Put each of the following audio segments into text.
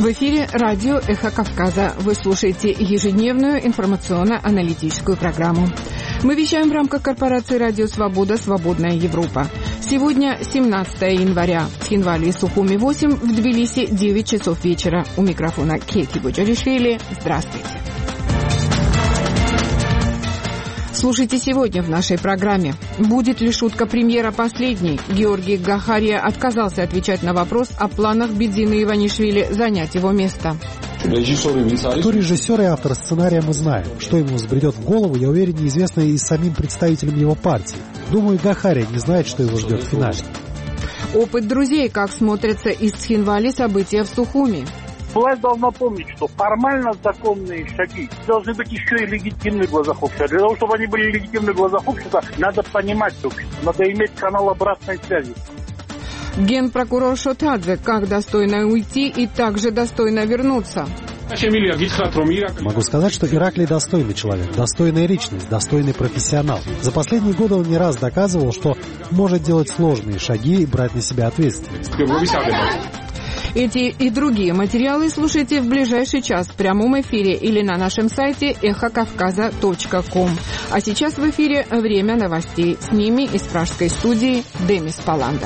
В эфире радио «Эхо Кавказа». Вы слушаете ежедневную информационно-аналитическую программу. Мы вещаем в рамках корпорации «Радио Свобода. Свободная Европа». Сегодня 17 января. В Тхинвале и Сухуми 8, в Тбилиси 9 часов вечера. У микрофона Кейти Буджаришвили. Здравствуйте. Слушайте сегодня в нашей программе. Будет ли шутка премьера последней? Георгий Гахария отказался отвечать на вопрос о планах Бедзины Иванишвили занять его место. Кто режиссер и автор сценария, мы знаем. Что ему взбредет в голову, я уверен, неизвестно и самим представителям его партии. Думаю, Гахария не знает, что его ждет в финале. Опыт друзей, как смотрятся из Тхинвали события в Сухуми. Власть должна помнить, что формально законные шаги должны быть еще и легитимны в глазах общества. Для того, чтобы они были легитимны в глазах общества, надо понимать общество, надо иметь канал обратной связи. Генпрокурор Шотадзе, как достойно уйти и также достойно вернуться. Могу сказать, что Ираклий достойный человек, достойная личность, достойный профессионал. За последние годы он не раз доказывал, что может делать сложные шаги и брать на себя ответственность. Эти и другие материалы слушайте в ближайший час в прямом эфире или на нашем сайте эхокавказа.ком. А сейчас в эфире время новостей. С ними из пражской студии Демис Паланда.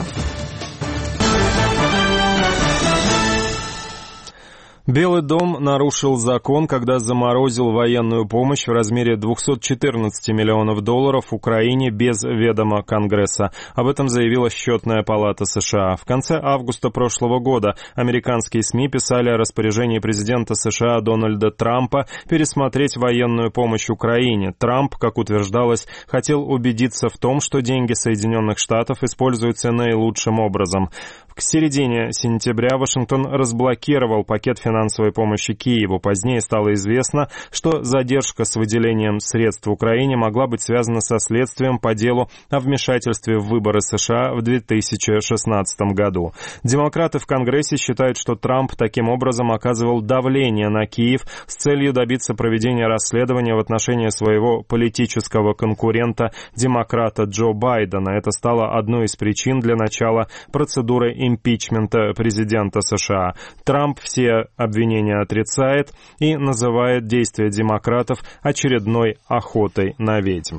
Белый дом нарушил закон, когда заморозил военную помощь в размере $214 миллионов Украине без ведома Конгресса. Об этом заявила Счетная палата США. В конце августа прошлого года американские СМИ писали о распоряжении президента США Дональда Трампа пересмотреть военную помощь Украине. Трамп, как утверждалось, хотел убедиться в том, что деньги Соединенных Штатов используются наилучшим образом. К середине сентября Вашингтон разблокировал пакет финансовой помощи Киеву. Позднее стало известно, что задержка с выделением средств в Украине могла быть связана со следствием по делу о вмешательстве в выборы США в 2016 году. Демократы в Конгрессе считают, что Трамп таким образом оказывал давление на Киев с целью добиться проведения расследования в отношении своего политического конкурента, демократа Джо Байдена. Это стало одной из причин для начала процедуры импичмента президента США. Трамп все обвинения отрицает и называет действия демократов очередной охотой на ведьм.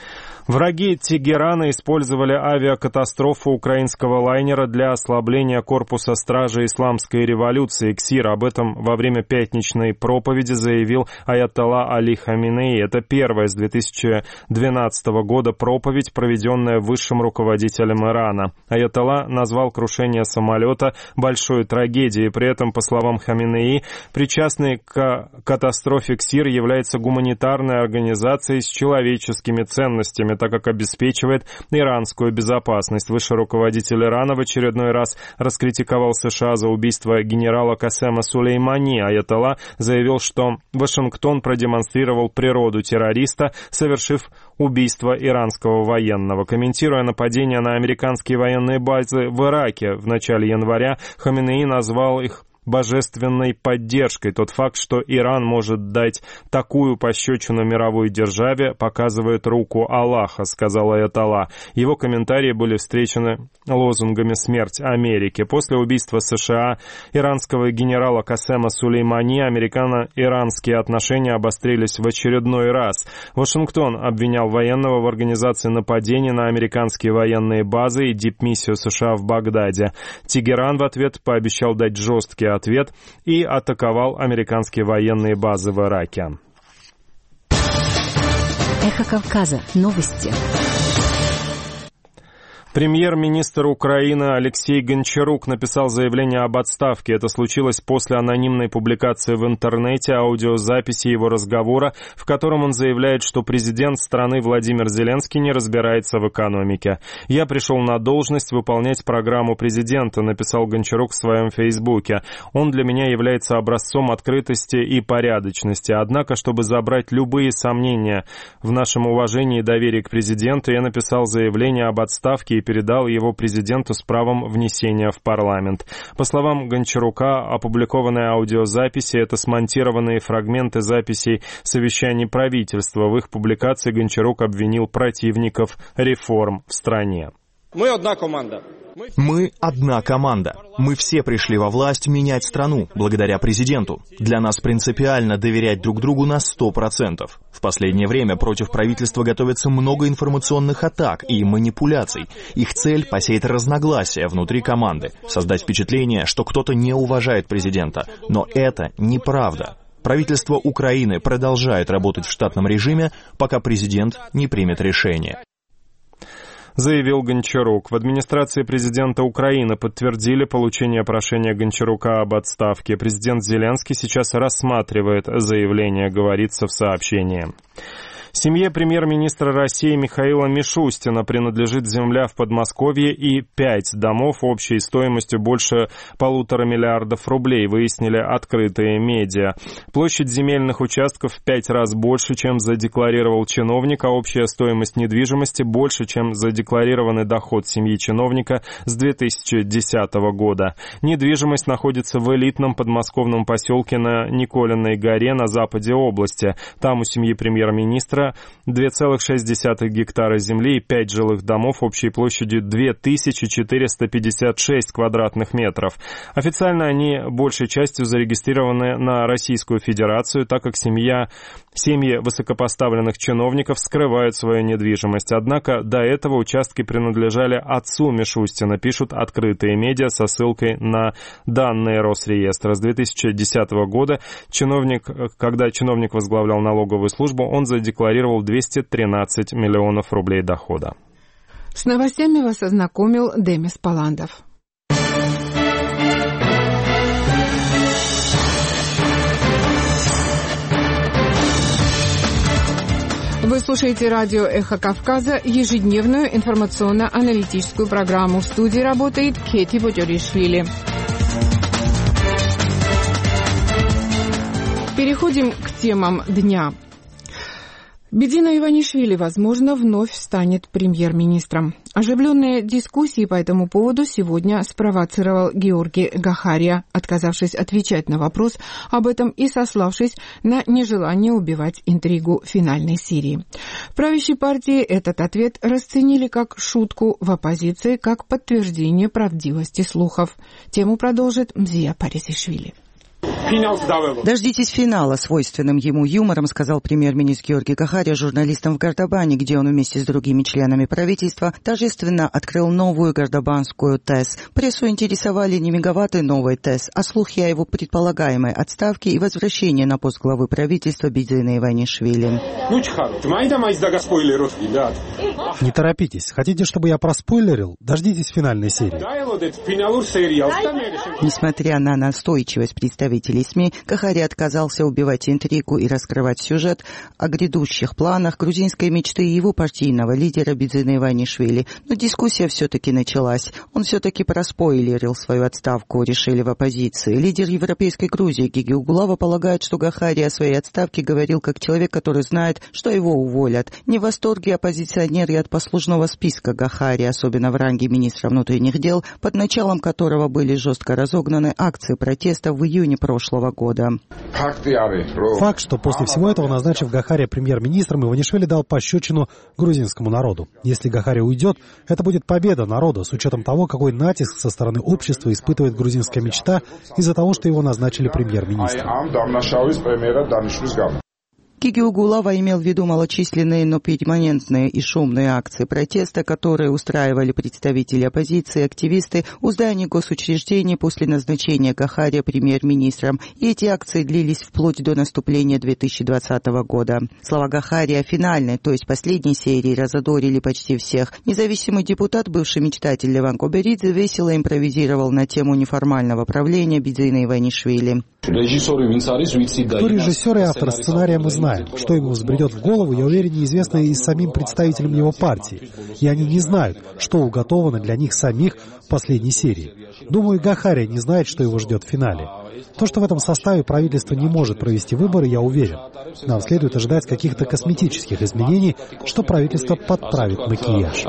Враги Тегерана использовали авиакатастрофу украинского лайнера для ослабления корпуса стражи исламской революции КСИР. Об этом во время пятничной проповеди заявил аятолла Али Хаминеи. Это первая с 2012 года проповедь, проведенная высшим руководителем Ирана. Аятолла назвал крушение самолета большой трагедией. При этом, по словам Хаминеи, причастной к катастрофе КСИР является гуманитарная организация с человеческими ценностями, так как обеспечивает иранскую безопасность. Высший руководитель Ирана в очередной раз раскритиковал США за убийство генерала Касема Сулеймани. Аятолла заявил, что Вашингтон продемонстрировал природу террориста, совершив убийство иранского военного. Комментируя нападение на американские военные базы в Ираке в начале января, Хаминеи назвал их божественной поддержкой. Тот факт, что Иран может дать такую пощечину мировой державе, показывает руку Аллаха, сказал аятолла. Его комментарии были встречены лозунгами «Смерть Америке». После убийства США иранского генерала Касема Сулеймани американо-иранские отношения обострились в очередной раз. Вашингтон обвинял военного в организации нападений на американские военные базы и дипмиссию США в Багдаде. Тегеран в ответ пообещал дать жесткий ответ и атаковал американские военные базы в Ираке. Эхо Кавказа. Новости. Премьер-министр Украины Алексей Гончарук написал заявление об отставке. Это случилось после анонимной публикации в интернете аудиозаписи его разговора, в котором он заявляет, что президент страны Владимир Зеленский не разбирается в экономике. «Я пришел на должность выполнять программу президента», написал Гончарук в своем фейсбуке. «Он для меня является образцом открытости и порядочности. Однако, чтобы забрать любые сомнения в нашем уважении и доверии к президенту, я написал заявление об отставке и передал его президенту с правом внесения в парламент». По словам Гончарука, опубликованные аудиозаписи — это смонтированные фрагменты записей совещаний правительства. В их публикации Гончарук обвинил противников реформ в стране. Мы одна команда. Мы одна команда. Мы все пришли во власть менять страну, благодаря президенту. Для нас принципиально доверять друг другу на 100%. В последнее время против правительства готовится много информационных атак и манипуляций. Их цель — посеять разногласия внутри команды, создать впечатление, что кто-то не уважает президента. Но это неправда. Правительство Украины продолжает работать в штатном режиме, пока президент не примет решение. Заявил Гончарук. В администрации президента Украины подтвердили получение прошения Гончарука об отставке. Президент Зеленский сейчас рассматривает заявление, говорится в сообщении. Семье премьер-министра России Михаила Мишустина принадлежит земля в Подмосковье и 5 домов общей стоимостью больше 1,5 миллиарда рублей, выяснили открытые медиа. Площадь земельных участков в 5 раз больше, чем задекларировал чиновник, а общая стоимость недвижимости больше, чем задекларированный доход семьи чиновника с 2010 года. Недвижимость находится в элитном подмосковном поселке на Николиной горе на западе области. Там у семьи премьер-министра 2,6 гектара земли и 5 жилых домов общей площадью 2456 квадратных метров. Официально они большей частью зарегистрированы на Российскую Федерацию, так как семьи высокопоставленных чиновников скрывают свою недвижимость. Однако до этого участки принадлежали отцу Мишустина, пишут открытые медиа со ссылкой на данные Росреестра. С 2010 года когда чиновник возглавлял налоговую службу, он задекларировал 213 миллионов рублей дохода. С новостями вас ознакомил Демис Паландов. Вы слушаете радио «Эхо Кавказа», ежедневную информационно-аналитическую программу. В студии работает Кети Бодёришвили. Переходим к темам дня. Бидзина Иванишвили, возможно, вновь станет премьер-министром. Оживленные дискуссии по этому поводу сегодня спровоцировал Георги Гахария, отказавшись отвечать на вопрос об этом и сославшись на нежелание убивать интригу финальной серии. В правящей партии этот ответ расценили как шутку, в оппозиции как подтверждение правдивости слухов. Тему продолжит Мзия Парисишвили. Дождитесь финала, свойственным ему юмором, сказал премьер-министр Георги Гахария журналистам в Гордобане, где он вместе с другими членами правительства торжественно открыл новую гордобанскую ТЭС. Прессу интересовали не мегаватты новой ТЭС, а слухи о его предполагаемой отставке и возвращении на пост главы правительства Бидзины Иванишвили. Не торопитесь. Хотите, чтобы я проспойлерил? Дождитесь финальной серии. Несмотря на настойчивость представителей СМИ, Гахария отказался убивать интригу и раскрывать сюжет о грядущих планах грузинской мечты его партийного лидера Бидзины Иванишвили. Но дискуссия все-таки началась. Он все-таки проспойлерил свою отставку, решили в оппозиции. Лидер Европейской Грузии Гиги Угулава полагает, что Гахария о своей отставке говорил как человек, который знает, что его уволят. Не в восторге оппозиционеры от послужного списка Гахария, особенно в ранге министра внутренних дел, под началом которого были жестко разогнаны акции протеста в июне прошлого года. Факт, что после всего этого, назначив Гахария премьер-министром, Иванишвили дал пощечину грузинскому народу. Если Гахария уйдет, это будет победа народа, с учетом того, какой натиск со стороны общества испытывает грузинская мечта из-за того, что его назначили премьер-министром. Гиги Угулава имел в виду малочисленные, но перманентные и шумные акции протеста, которые устраивали представители оппозиции и активисты у зданий госучреждений после назначения Гахария премьер-министром. И эти акции длились вплоть до наступления 2020 года. Слова Гахария о финальной, то есть последней серии, разодорили почти всех. Независимый депутат, бывший мечтатель Леван Коберидзе, весело импровизировал на тему неформального правления Бидзины Иванишвили. Кто режиссер и автор сценария, мы знаем. Что ему взбредет в голову, я уверен, неизвестно и самим представителям его партии. И они не знают, что уготовано для них самих в последней серии. Думаю, Гахария не знает, что его ждет в финале. То, что в этом составе правительство не может провести выборы, я уверен. Нам следует ожидать каких-то косметических изменений, что правительство подправит макияж.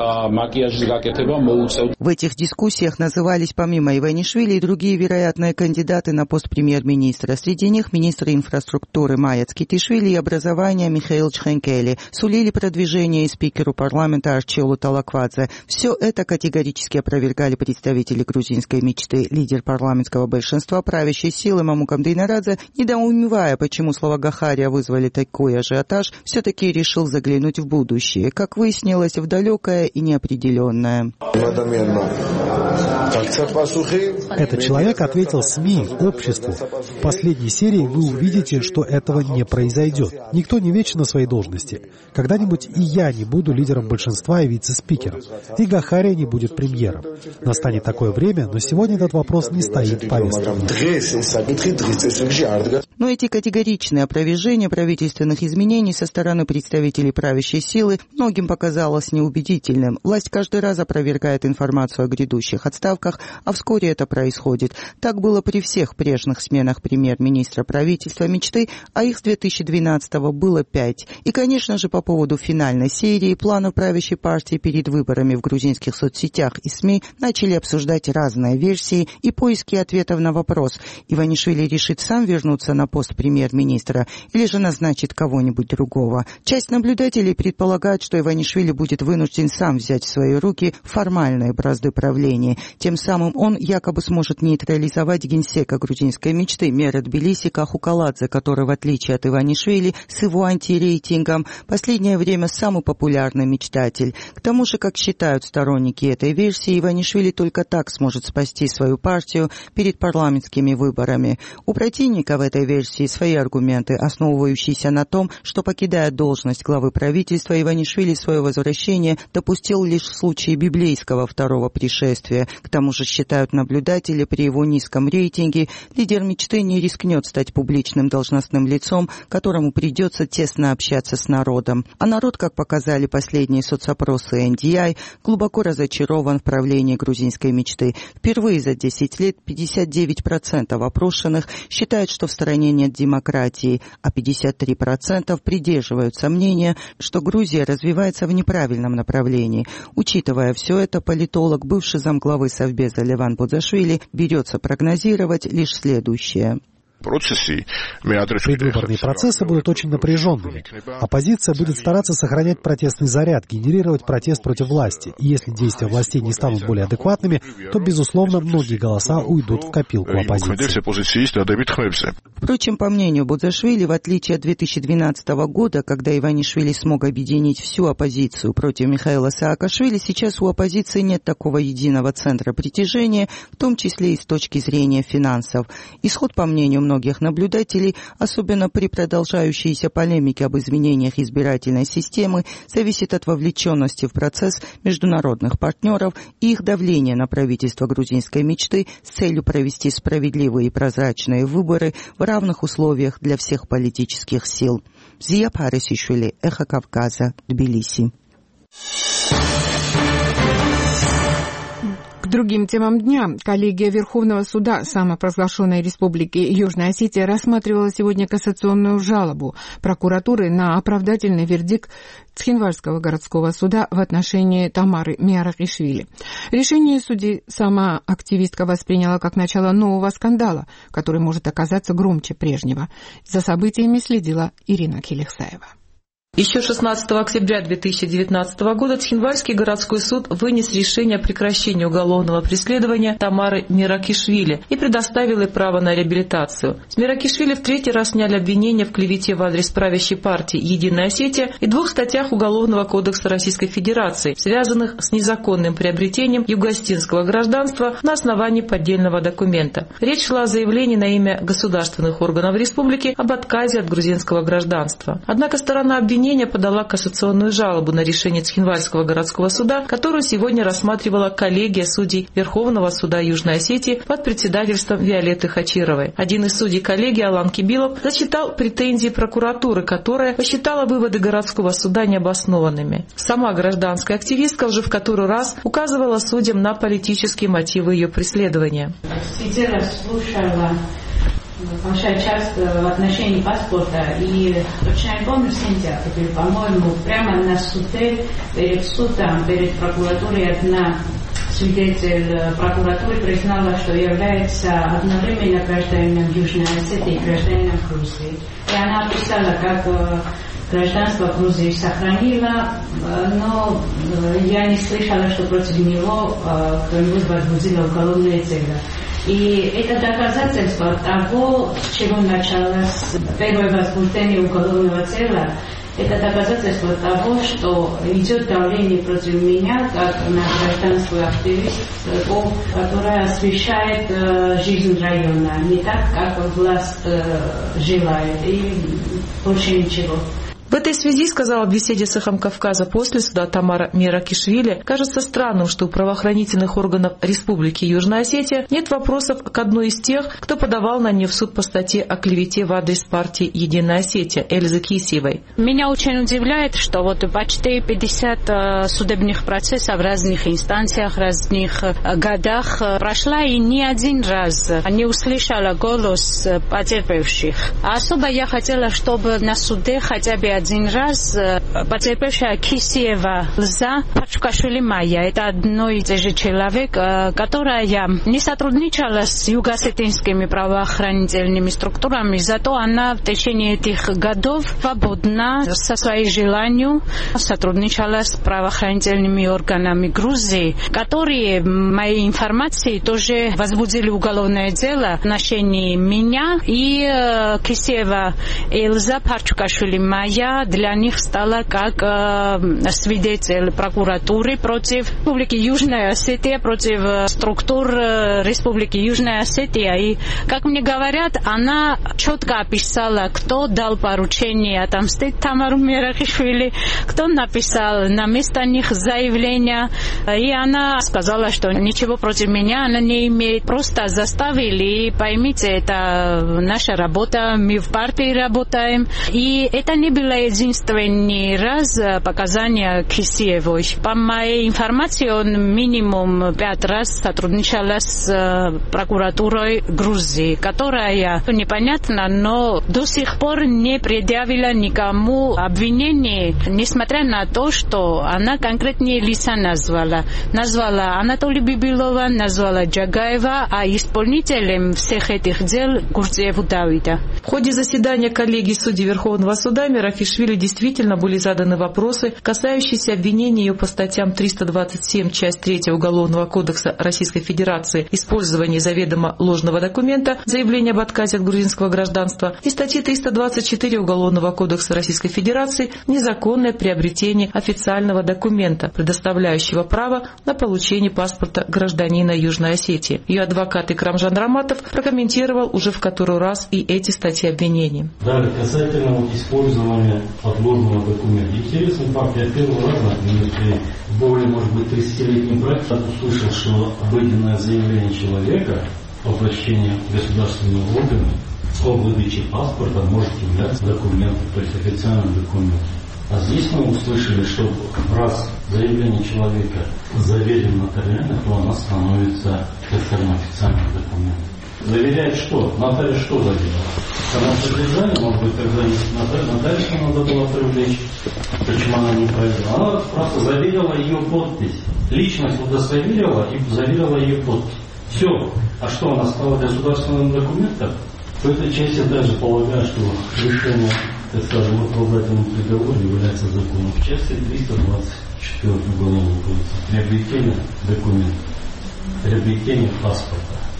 В этих дискуссиях назывались помимо Иванишвили и другие вероятные кандидаты на пост премьер-министра. Среди них министры инфраструктуры Майя Цкитишвили и образования Михаил Чхенкели. Сулили продвижение и спикеру парламента Арчилу Талаквадзе. Все это категорически опровергали представители грузинской мечты. Лидер парламентского большинства правящей силы Мамукам Дейнарадзе, недоумевая, почему слова Гахария вызвали такой ажиотаж, все-таки решил заглянуть в будущее. Как выяснилось, в далекое и неопределенное. Этот человек ответил СМИ, обществу. В последней серии вы увидите, что этого не произойдет. Никто не вечен на своей должности. Когда-нибудь и я не буду лидером большинства и вице-спикером. И Гахария не будет премьером. Настанет такое время, но сегодня этот вопрос не стоит в повестке. Но эти категоричные опровержения правительственных изменений со стороны представителей правящей силы многим показалось неубедительным. Власть каждый раз опровергает информацию о грядущих отставках, а вскоре это происходит. Так было при всех прежних сменах премьер-министра правительства мечты, а их с 2012-го было 5. И, конечно же, по поводу финальной серии планов правящей партии перед выборами в грузинских соцсетях и СМИ начали обсуждать разные версии и поиски ответов на вопрос: Иванишвили решит сам вернуться на пост премьер-министра или же назначит кого-нибудь другого. Часть наблюдателей предполагает, что Иванишвили будет вынужден сам взять в свои руки формальные бразды правления. Тем самым он якобы сможет нейтрализовать генсека грузинской мечты Мера Тбилиси Кахукаладзе, который, в отличие от Иванишвили, с его антирейтингом, последнее время самый популярный мечтатель. К тому же, как считают сторонники этой версии, Иванишвили только так сможет спасти свою партию перед парламентскими выборами. У противников этой версии свои аргументы, основывающиеся на том, что, покидая должность главы правительства, Иванишвили свое возвращение допустил лишь в случае библейского второго пришествия. К тому же, считают наблюдатели, при его низком рейтинге лидер мечты не рискнет стать публичным должностным лицом, которому придется тесно общаться с народом. А народ, как показали последние соцопросы NDI, глубоко разочарован в правлении грузинской мечты. Впервые за 10 лет 59% опрошенных считают, что в стране нет демократии, а 53% придерживаются мнения, что Грузия развивается в неправильном направлении. Учитывая все это, политолог, бывший замглавы Совбеза Леван Будзашвили, берется прогнозировать лишь следующее. Предвыборные процессы будут очень напряженными. Оппозиция будет стараться сохранять протестный заряд, генерировать протест против власти. И если действия властей не станут более адекватными, то, безусловно, многие голоса уйдут в копилку оппозиции. Впрочем, по мнению Будзашвили, в отличие от 2012 года, когда Иванишвили смог объединить всю оппозицию против Михаила Саакашвили, сейчас у оппозиции нет такого единого центра притяжения, в том числе и с точки зрения финансов. Исход, по мнению многих наблюдателей, особенно при продолжающейся полемике об изменениях избирательной системы, зависит от вовлеченности в процесс международных партнеров и их давления на правительство грузинской мечты с целью провести справедливые и прозрачные выборы в равных условиях для всех политических сил. Зия Парисишвили, Эхо Кавказа, Тбилиси. К другим темам дня. Коллегия Верховного суда самопровозглашенной Республики Южная Осетия рассматривала сегодня кассационную жалобу прокуратуры на оправдательный вердикт Цхинвальского городского суда в отношении Тамары Миаракишвили. Решение судьи сама активистка восприняла как начало нового скандала, который может оказаться громче прежнего. За событиями следила Ирина Келихсаева. Еще 16 октября 2019 года Цхинвальский городской суд вынес решение о прекращении уголовного преследования Тамары Миаракишвили и предоставил ей право на реабилитацию. С Миаракишвили в третий раз сняли обвинения в клевете в адрес правящей партии «Единая Осетия» и 2 статьях Уголовного кодекса Российской Федерации, связанных с незаконным приобретением югоостинского гражданства на основании поддельного документа. Речь шла о заявлении на имя государственных органов республики об отказе от грузинского гражданства. Однако сторона обвинения подала кассационную жалобу на решение Цхинвальского городского суда, которую сегодня рассматривала коллегия судей Верховного суда Южной Осетии под председательством Виолетты Хачировой. Один из судей коллегии, Алан Кибилов, зачитал претензии прокуратуры, которая посчитала выводы городского суда необоснованными. Сама гражданская активистка уже в который раз указывала судьям на политические мотивы ее преследования. большая часть в отношении паспорта. И точно не помню, сентябрь, по-моему, прямо на суде, перед судом, перед прокуратурой одна свидетель прокуратуры признала, что является одновременно гражданином Южной Осетии и гражданином Грузии. И она описала, как гражданство Грузии сохранила, но я не слышала, что против него кто-нибудь возбудил уголовное дело. И это доказательство того, с чего началось первое возбуждение уголовного дела. Это доказательство того, что идет давление против меня, как на гражданскую активистку, которая освещает жизнь района, не так, как власть желает, и больше ничего. В этой связи, сказала в беседе с «Эхом Кавказа» после суда Тамара Меракишвили, кажется странным, что у правоохранительных органов Республики Южная Осетия нет вопросов к одной из тех, кто подавал на нее в суд по статье о клевете в адрес партии «Единая Осетия» Эльзы Кисиевой. Меня очень удивляет, что вот почти 50 судебных процессов в разных инстанциях, в разных годах прошла, и ни один раз не услышала голос потерпевших. А особо я хотела, чтобы на суде хотя бы один раз потерпевшая Кисиева Эльза Пачукашвили Майя, это одно и те же человек, которая не сотрудничала с юго-осетинскими правоохранительными структурами, зато она в течение этих годов свободно со своим желанием сотрудничала с правоохранительными органами Грузии, которые, моей информации, тоже возбудили уголовное дело в отношении меня, и Кисиева Эльза Пачукашвили Майя для них стала как свидетель прокуратуры против Республики Южная Осетия, против структур Республики Южная Осетия. И, как мне говорят, она четко описала, кто дал поручение отомстить Тамару Меракишвили, кто написал на место них заявление. И она сказала, что ничего против меня она не имеет. Просто заставили, и поймите, это наша работа, мы в партии работаем. И это не было единственный раз показания Кисиевой. По моей информации, он минимум 5 раз сотрудничал с прокуратурой Грузии, которая непонятно, но до сих пор не предъявила никому обвинений, несмотря на то, что она конкретные лица назвала. Назвала Анатолия Бибилова, назвала Джагаева, а исполнителем всех этих дел Гурдзиеву Давида. В ходе заседания коллегии судей Верховного суда Меракишвили действительно были заданы вопросы, касающиеся обвинения ее по статьям 327, часть 3 Уголовного кодекса Российской Федерации «Использование заведомо ложного документа, заявление об отказе от грузинского гражданства» и статьи 324 Уголовного кодекса Российской Федерации «Незаконное приобретение официального документа, предоставляющего право на получение паспорта гражданина Южной Осетии». Ее адвокат Икрам Жанраматов прокомментировал уже в который раз и эти статьи обвинений. Далее, касательно использования подложного документа. Интересный факт, я первый раз в более, может быть, 30-летнем проекте услышал, что обыденное заявление человека о обращении государственного органа о выдаче паспорта может являться документом, то есть официальным документом. А здесь мы услышали, что раз заявление человека заверено нотариально, то оно становится официальным документом. Заверяет что? Нотариус что заверяла? Само содержание, может быть, тогда нотариуса надо было привлечь. Почему она не проверила? Она просто заверила ее подпись. Личность удостоверила и заверила ее подпись. Все. А что, она стала государственным документом? В этой части даже полагаю, что решение, так скажем, о оправдательном приговоре является законом. В части 324 Уголовного кодекса. Приобретение документов. Приобретение паспорта.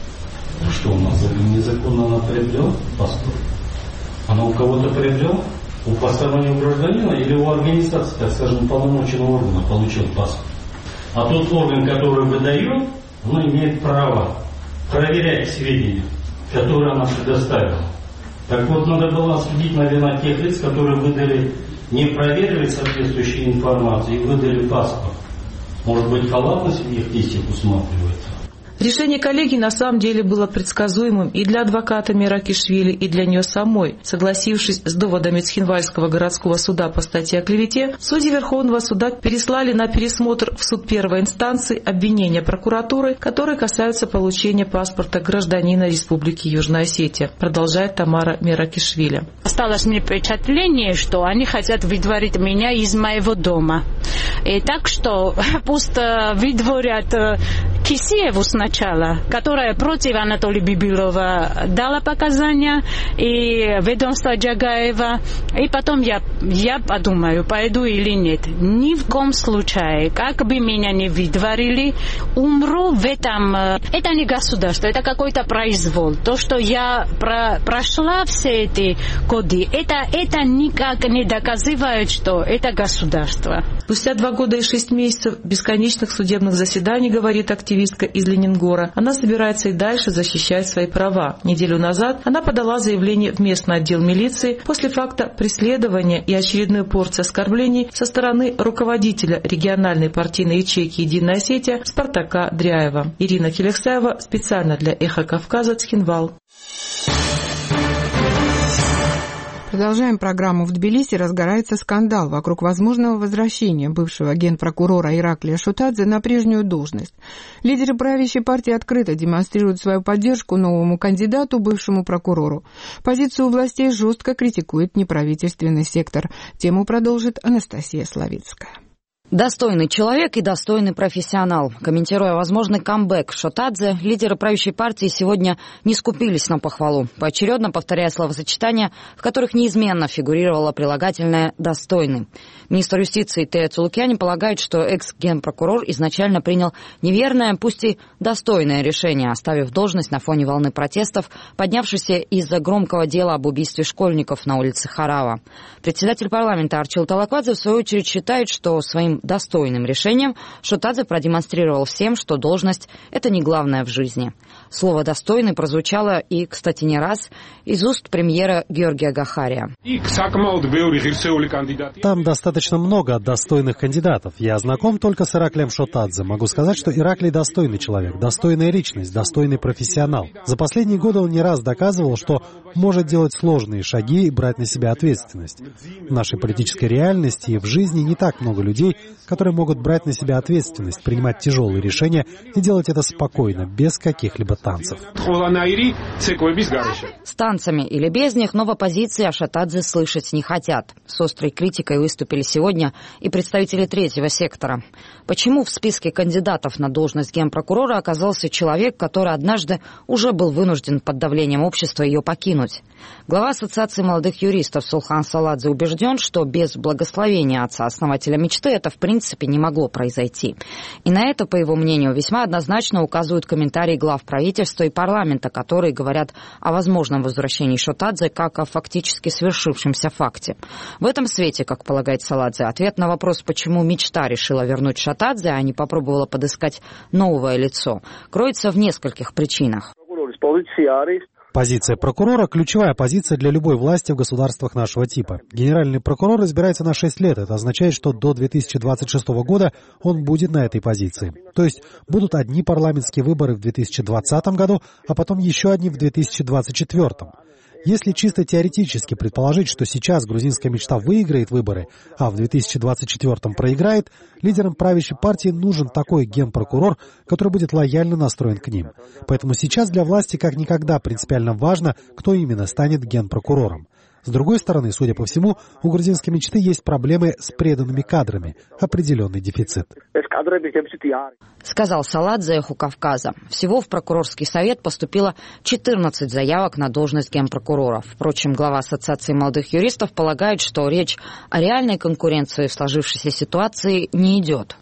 Что у нас незаконно она приобрела паспорт? Она у кого-то приобрела? У постороннего гражданина или у организации, так скажем, полномоченного органа получил паспорт? А тот орган, который выдает, он имеет право проверять сведения, которые она предоставила. Так вот, надо было судить, наверное, тех лиц, которые выдали, не проверили соответствующую информацию и выдали паспорт. Может быть, халатность в них действиях усматривается? Решение коллегии на самом деле было предсказуемым и для адвоката Меракишвили, и для нее самой. Согласившись с доводами Цхинвальского городского суда по статье о клевете, судьи Верховного суда переслали на пересмотр в суд первой инстанции обвинения прокуратуры, которые касаются получения паспорта гражданина Республики Южная Осетия, продолжает Тамара Меракишвили. Осталось мне впечатление, что они хотят выдворить меня из моего дома. И так что пусть выдворят Кисееву сначала, которая против Анатолия Бибилова дала показания, и ведомство Джагаева. И потом я подумаю, пойду или нет. Ни в коем случае, как бы меня не выдворили, умру в этом. Это не государство, это какой-то произвол. То, что я прошла все эти годы, это никак не доказывает, что это государство. Спустя 2 года и 6 месяцев бесконечных судебных заседаний, говорит активистка из Ленингора, она собирается и дальше защищать свои права. Неделю назад она подала заявление в местный отдел милиции после факта преследования и очередной порции оскорблений со стороны руководителя региональной партийной ячейки «Единая Осетия» Спартака Дряева. Ирина Келексаева специально для «Эхо Кавказа», Цхинвал. Продолжаем программу. В Тбилиси разгорается скандал вокруг возможного возвращения бывшего генпрокурора Ираклия Шотадзе на прежнюю должность. Лидеры правящей партии открыто демонстрируют свою поддержку новому кандидату, бывшему прокурору. Позицию властей жестко критикует неправительственный сектор. Тему продолжит Анастасия Славицкая. Достойный человек и достойный профессионал. Комментируя возможный камбэк Шотадзе, лидеры правящей партии сегодня не скупились на похвалу, поочередно повторяя словосочетания, в которых неизменно фигурировало прилагательное «достойный». Министр юстиции Тея Цулукяни полагает, что экс-генпрокурор изначально принял неверное, пусть и достойное решение, оставив должность на фоне волны протестов, поднявшейся из-за громкого дела об убийстве школьников на улице Харава. Председатель парламента Арчил Талаквадзе в свою очередь считает, что своим достойным решением Шотадзе продемонстрировал всем, что должность – это не главное в жизни. Слово «достойный» прозвучало и, кстати, не раз из уст премьера Георгия Гахария. Там достаточно много достойных кандидатов. Я знаком только с Ираклием Шотадзе. Могу сказать, что Ираклий достойный человек, достойная личность, достойный профессионал. За последние годы он не раз доказывал, что может делать сложные шаги и брать на себя ответственность. В нашей политической реальности и в жизни не так много людей, которые могут брать на себя ответственность, принимать тяжелые решения и делать это спокойно, без каких-либо танцев. С танцами или без них, но в оппозиции о Шотадзе слышать не хотят. С острой критикой выступили сегодня и представители третьего сектора. Почему в списке кандидатов на должность генпрокурора оказался человек, который однажды уже был вынужден под давлением общества ее покинуть? Глава Ассоциации молодых юристов Сулхан Саладзе убежден, что без благословения отца-основателя мечты это в принципе не могло произойти. И на это, по его мнению, весьма однозначно указывают комментарии глав правительства и парламента, которые говорят о возможном возвращении Шотадзе как о фактически свершившемся факте. В этом свете, как полагает Саладзе, ответ на вопрос, почему мечта решила вернуть Шотадзе, а не попробовала подыскать новое лицо, кроется в нескольких причинах. Позиция прокурора – ключевая позиция для любой власти в государствах нашего типа. Генеральный прокурор избирается на 6 лет. Это означает, что до 2026 года он будет на этой позиции. То есть будут одни парламентские выборы в 2020 году, а потом еще одни в 2024. Если чисто теоретически предположить, что сейчас грузинская мечта выиграет выборы, а в 2024 проиграет, лидерам правящей партии нужен такой генпрокурор, который будет лояльно настроен к ним. Поэтому сейчас для власти как никогда принципиально важно, кто именно станет генпрокурором. С другой стороны, судя по всему, у грузинской мечты есть проблемы с преданными кадрами, определенный дефицит. Сказал Саладзе «Эху Кавказа». Всего в прокурорский совет поступило 14 заявок на должность генпрокурора. Впрочем, глава Ассоциации молодых юристов полагает, что речь о реальной конкуренции в сложившейся ситуации не идет.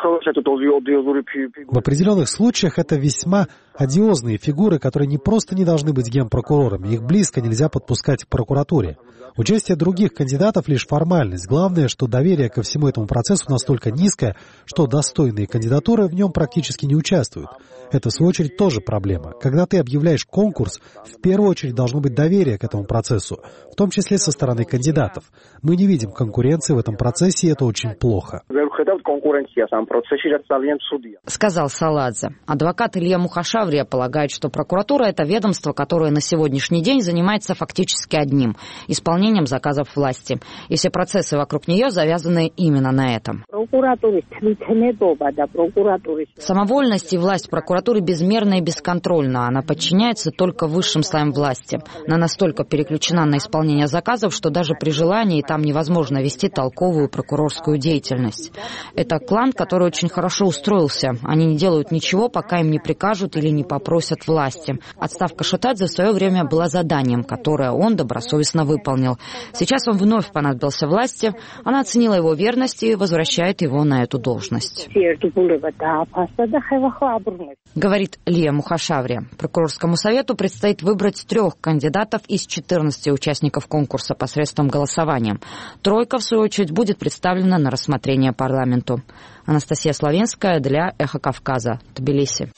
В определенных случаях это весьма одиозные фигуры, которые не просто не должны быть генпрокурорами, их близко нельзя подпускать к прокуратуре. Участие других кандидатов — лишь формальность. Главное, что доверие ко всему этому процессу настолько низкое, что достойные кандидатуры в нем практически не участвуют. Это, в свою очередь, тоже проблема. Когда ты объявляешь конкурс, в первую очередь должно быть доверие к этому процессу, в том числе со стороны кандидатов. Мы не видим конкуренции в этом процессе, и это очень плохо. сказал Саладзе. Адвокат Илья Мухашаврия полагает, что прокуратура – это ведомство, которое на сегодняшний день занимается фактически одним – исполнением заказов власти. И все процессы вокруг нее завязаны именно на этом. Самовольность и власть прокуратуры безмерна и бесконтрольна. Она подчиняется только высшим слоям власти. Она настолько переключена на исполнение заказов, что даже при желании там невозможно вести толковую прокурорскую деятельность. Это клан, который очень хорошо устроился. Они не делают ничего, пока им не прикажут или не попросят власти. Отставка Шатадзе в свое время была заданием, которое он добросовестно выполнил. Сейчас он вновь понадобился власти. Она оценила его верность и возвращает его на эту должность. Говорит Лия Мухашаврия. Прокурорскому совету предстоит выбрать 3 кандидатов из 14 участников конкурса посредством голосования. 3, в свою очередь, будет представлена на рассмотрение парламенту. Анастасия Славенская для «Эхо Кавказа», Тбилиси.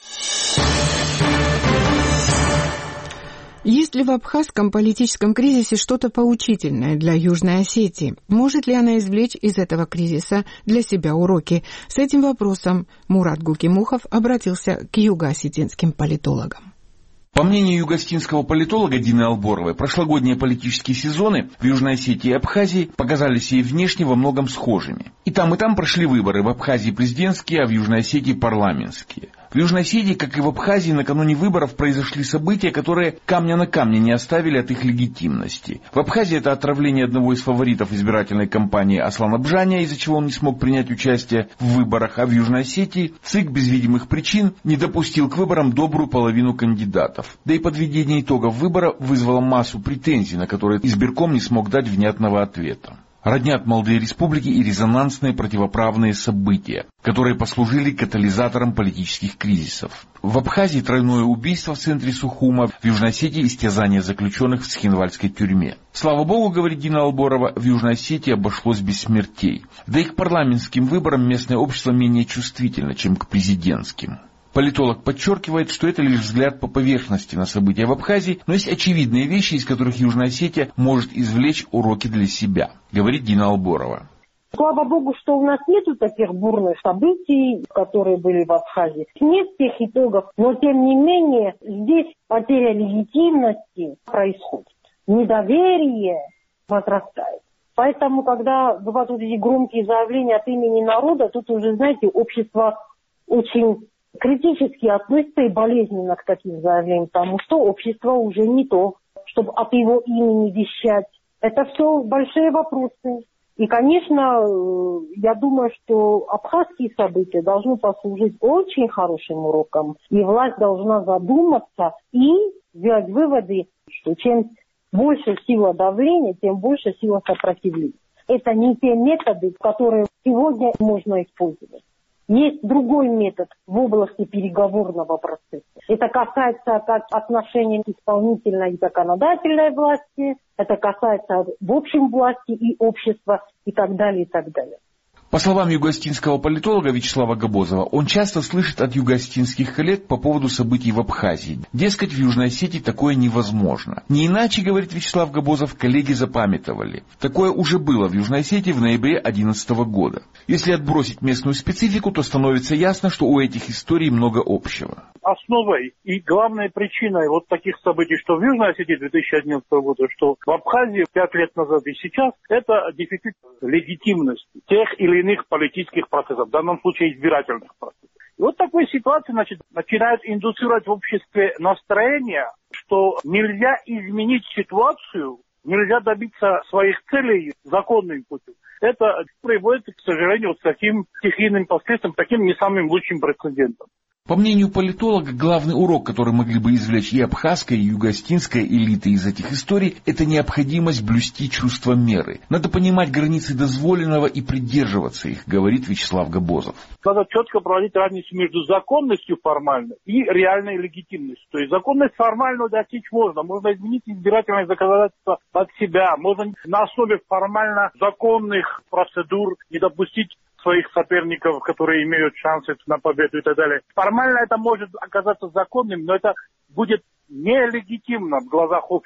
Есть ли в абхазском политическом кризисе что-то поучительное для Южной Осетии? Может ли она извлечь из этого кризиса для себя уроки? С этим вопросом Мурат Гукимухов обратился к юго-осетинским политологам. По мнению юго-осетинского политолога Дины Алборовой, прошлогодние политические сезоны в Южной Осетии и Абхазии показались ей внешне во многом схожими. И там прошли выборы, в Абхазии президентские, а в Южной Осетии парламентские. В Южной Осетии, как и в Абхазии, накануне выборов произошли события, которые камня на камне не оставили от их легитимности. В Абхазии это отравление одного из фаворитов избирательной кампании Аслана Бжаня, из-за чего он не смог принять участие в выборах, а в Южной Осетии ЦИК без видимых причин не допустил к выборам добрую половину кандидатов. Да и подведение итогов выбора вызвало массу претензий, на которые избирком не смог дать внятного ответа. Роднят молодые республики и резонансные противоправные события, которые послужили катализатором политических кризисов. В Абхазии тройное убийство в центре Сухума, в Южной Осетии истязание заключенных в Цхинвальской тюрьме. Слава богу, говорит Дина Алборова, в Южной Осетии обошлось без смертей. Да и к парламентским выборам местное общество менее чувствительно, чем к президентским. Политолог подчеркивает, что это лишь взгляд по поверхности на события в Абхазии, но есть очевидные вещи, из которых Южная Осетия может извлечь уроки для себя, говорит Дина Алборова. Слава богу, что у нас нету таких бурных событий, которые были в Абхазии. Нет тех итогов, но тем не менее здесь потеря легитимности происходит. Недоверие возрастает. Поэтому, когда бывают вот эти громкие заявления от имени народа, тут уже, знаете, общество очень критически относится и болезненно к таким заявлениям, потому что общество уже не то, чтобы от его имени вещать. Это все большие вопросы. И, конечно, я думаю, что абхазские события должны послужить очень хорошим уроком. И власть должна задуматься и сделать выводы, что чем больше сила давления, тем больше сила сопротивления. Это не те методы, которые сегодня можно использовать. Есть другой метод в области переговорного процесса. Это касается как отношений исполнительной и законодательной власти, это касается в общем власти и общества и так далее, и так далее. По словам юго-осетинского политолога Вячеслава Габозова, он часто слышит от юго-осетинских коллег по поводу событий в Абхазии. Дескать, в Южной Осетии такое невозможно. Не иначе, говорит Вячеслав Габозов, коллеги запамятовали. Такое уже было в Южной Осетии в ноябре 2011 года. Если отбросить местную специфику, то становится ясно, что у этих историй много общего. Основой и главной причиной вот таких событий, что в Южной Осетии 2011 года, что в Абхазии 5 лет назад и сейчас, это дефицит легитимности тех или иных политических процессов, в данном случае избирательных процессов. И вот в такой ситуации, начинают индуцировать в обществе настроение, что нельзя изменить ситуацию, нельзя добиться своих целей законным путем. Это приводит, к сожалению, к таким стихийным последствиям, таким не самым лучшим прецедентом. По мнению политолога, главный урок, который могли бы извлечь и абхазская, и юго-осетинская элиты из этих историй, это необходимость блюсти чувство меры. Надо понимать границы дозволенного и придерживаться их, говорит Вячеслав Габозов. Надо четко проводить разницу между законностью формальной и реальной легитимностью. То есть законность формальную достичь можно. Можно изменить избирательное законодательство под себя. Можно на основе формально законных процедур не допустить своих соперников, которые имеют шансы на победу и так далее. Формально это может оказаться законным, но это будет нелегитимно в глазах общества.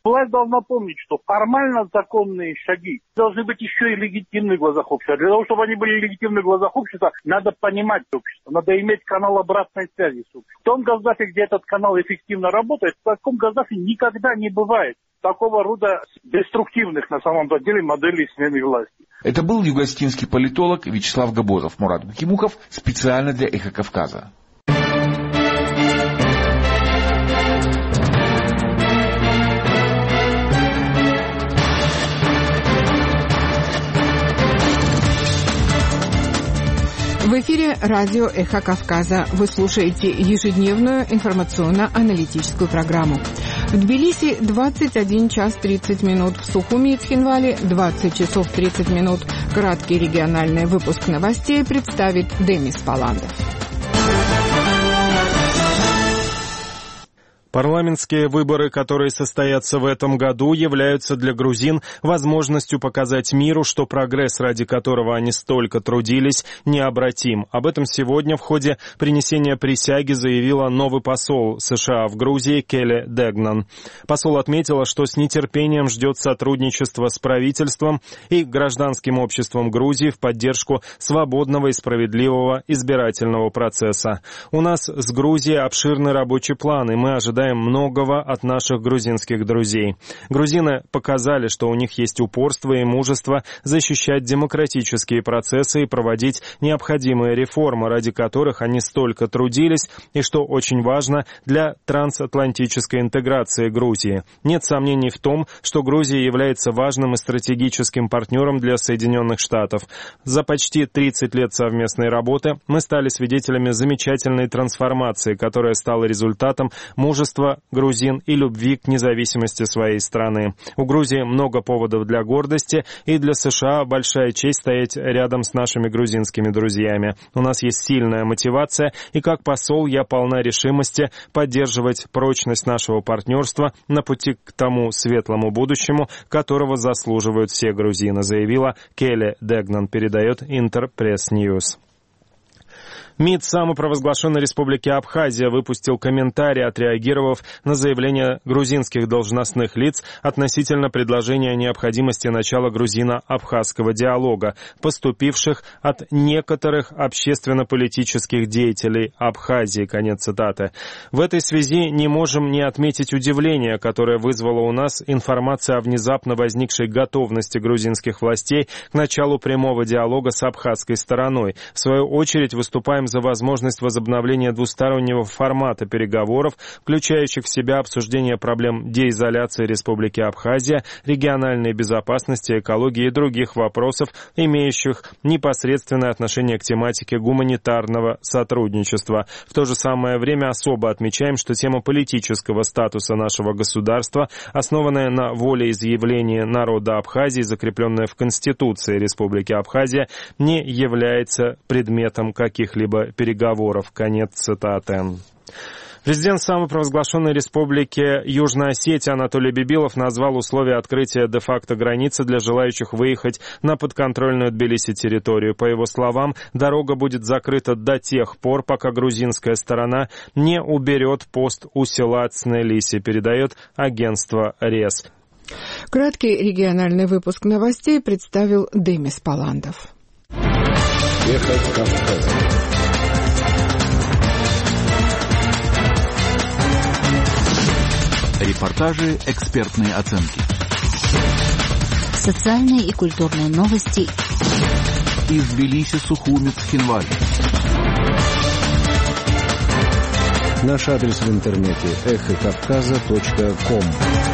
Власть должна помнить, что формально законные шаги должны быть еще и легитимны в глазах общества. Для того, чтобы они были легитимны в глазах общества, надо понимать общество, надо иметь канал обратной связи с обществом. В том Газдафе, где этот канал эффективно работает, в таком Газдафе никогда не бывает такого рода деструктивных, на самом деле, моделей смены власти. Это был югоостинский политолог Вячеслав Габозов. Мурат Гукимуков специально для «Эхо Кавказа». В эфире радио «Эхо Кавказа». Вы слушаете ежедневную информационно-аналитическую программу. В Тбилиси 21 час 30 минут, в Сухуми и Цхинвале 20 часов 30 минут. Краткий региональный выпуск новостей представит Демис Паландов. Парламентские выборы, которые состоятся в этом году, являются для грузин возможностью показать миру, что прогресс, ради которого они столько трудились, необратим. Об этом сегодня в ходе принесения присяги заявила новый посол США в Грузии Келли Дегнан. Посол отметила, что с нетерпением ждет сотрудничества с правительством и гражданским обществом Грузии в поддержку свободного и справедливого избирательного процесса. У нас с Грузией обширный рабочий план, и мы ожидаем многого от наших грузинских друзей. Грузины показали, что у них есть упорство и мужество защищать демократические процессы и проводить необходимые реформы, ради которых они столько трудились, и что очень важно для трансатлантической интеграции Грузии. Нет сомнений в том, что Грузия является важным и стратегическим партнером для Соединенных Штатов. За почти 30 лет совместной работы мы стали свидетелями замечательной трансформации, которая стала результатом мужества грузин и любви к независимости своей страны. У Грузии много поводов для гордости, и для США большая честь стоять рядом с нашими грузинскими друзьями. У нас есть сильная мотивация, и как посол я полна решимости поддерживать прочность нашего партнерства на пути к тому светлому будущему, которого заслуживают все грузины, заявила Келли Дегнан, передает Интерпресс Ньюс. МИД самопровозглашенной республики Абхазия выпустил комментарий, отреагировав на заявление грузинских должностных лиц относительно предложения о необходимости начала грузино-абхазского диалога, поступивших от некоторых общественно-политических деятелей Абхазии. Конец цитаты. В этой связи не можем не отметить удивление, которое вызвало у нас информация о внезапно возникшей готовности грузинских властей к началу прямого диалога с абхазской стороной. В свою очередь выступаем за возможность возобновления двустороннего формата переговоров, включающих в себя обсуждение проблем деизоляции Республики Абхазия, региональной безопасности, экологии и других вопросов, имеющих непосредственное отношение к тематике гуманитарного сотрудничества. В то же самое время особо отмечаем, что тема политического статуса нашего государства, основанная на волеизъявлении народа Абхазии, закрепленная в Конституции Республики Абхазия, не является предметом каких-либо переговоров. Конец цитаты. Президент самопровозглашенной республики Южная Осетия Анатолий Бибилов назвал условия открытия де-факто границы для желающих выехать на подконтрольную Тбилиси территорию. По его словам, дорога будет закрыта до тех пор, пока грузинская сторона не уберет пост у села Цнелиси, передает агентство РЕС. Краткий региональный выпуск новостей представил Демис Паландов. Эхо Кавказа. Репортажи, экспертные оценки. Социальные и культурные новости. Из Тбилиси, Сухуми, Цхинвали. Наш адрес в интернете эхокавказа.ком.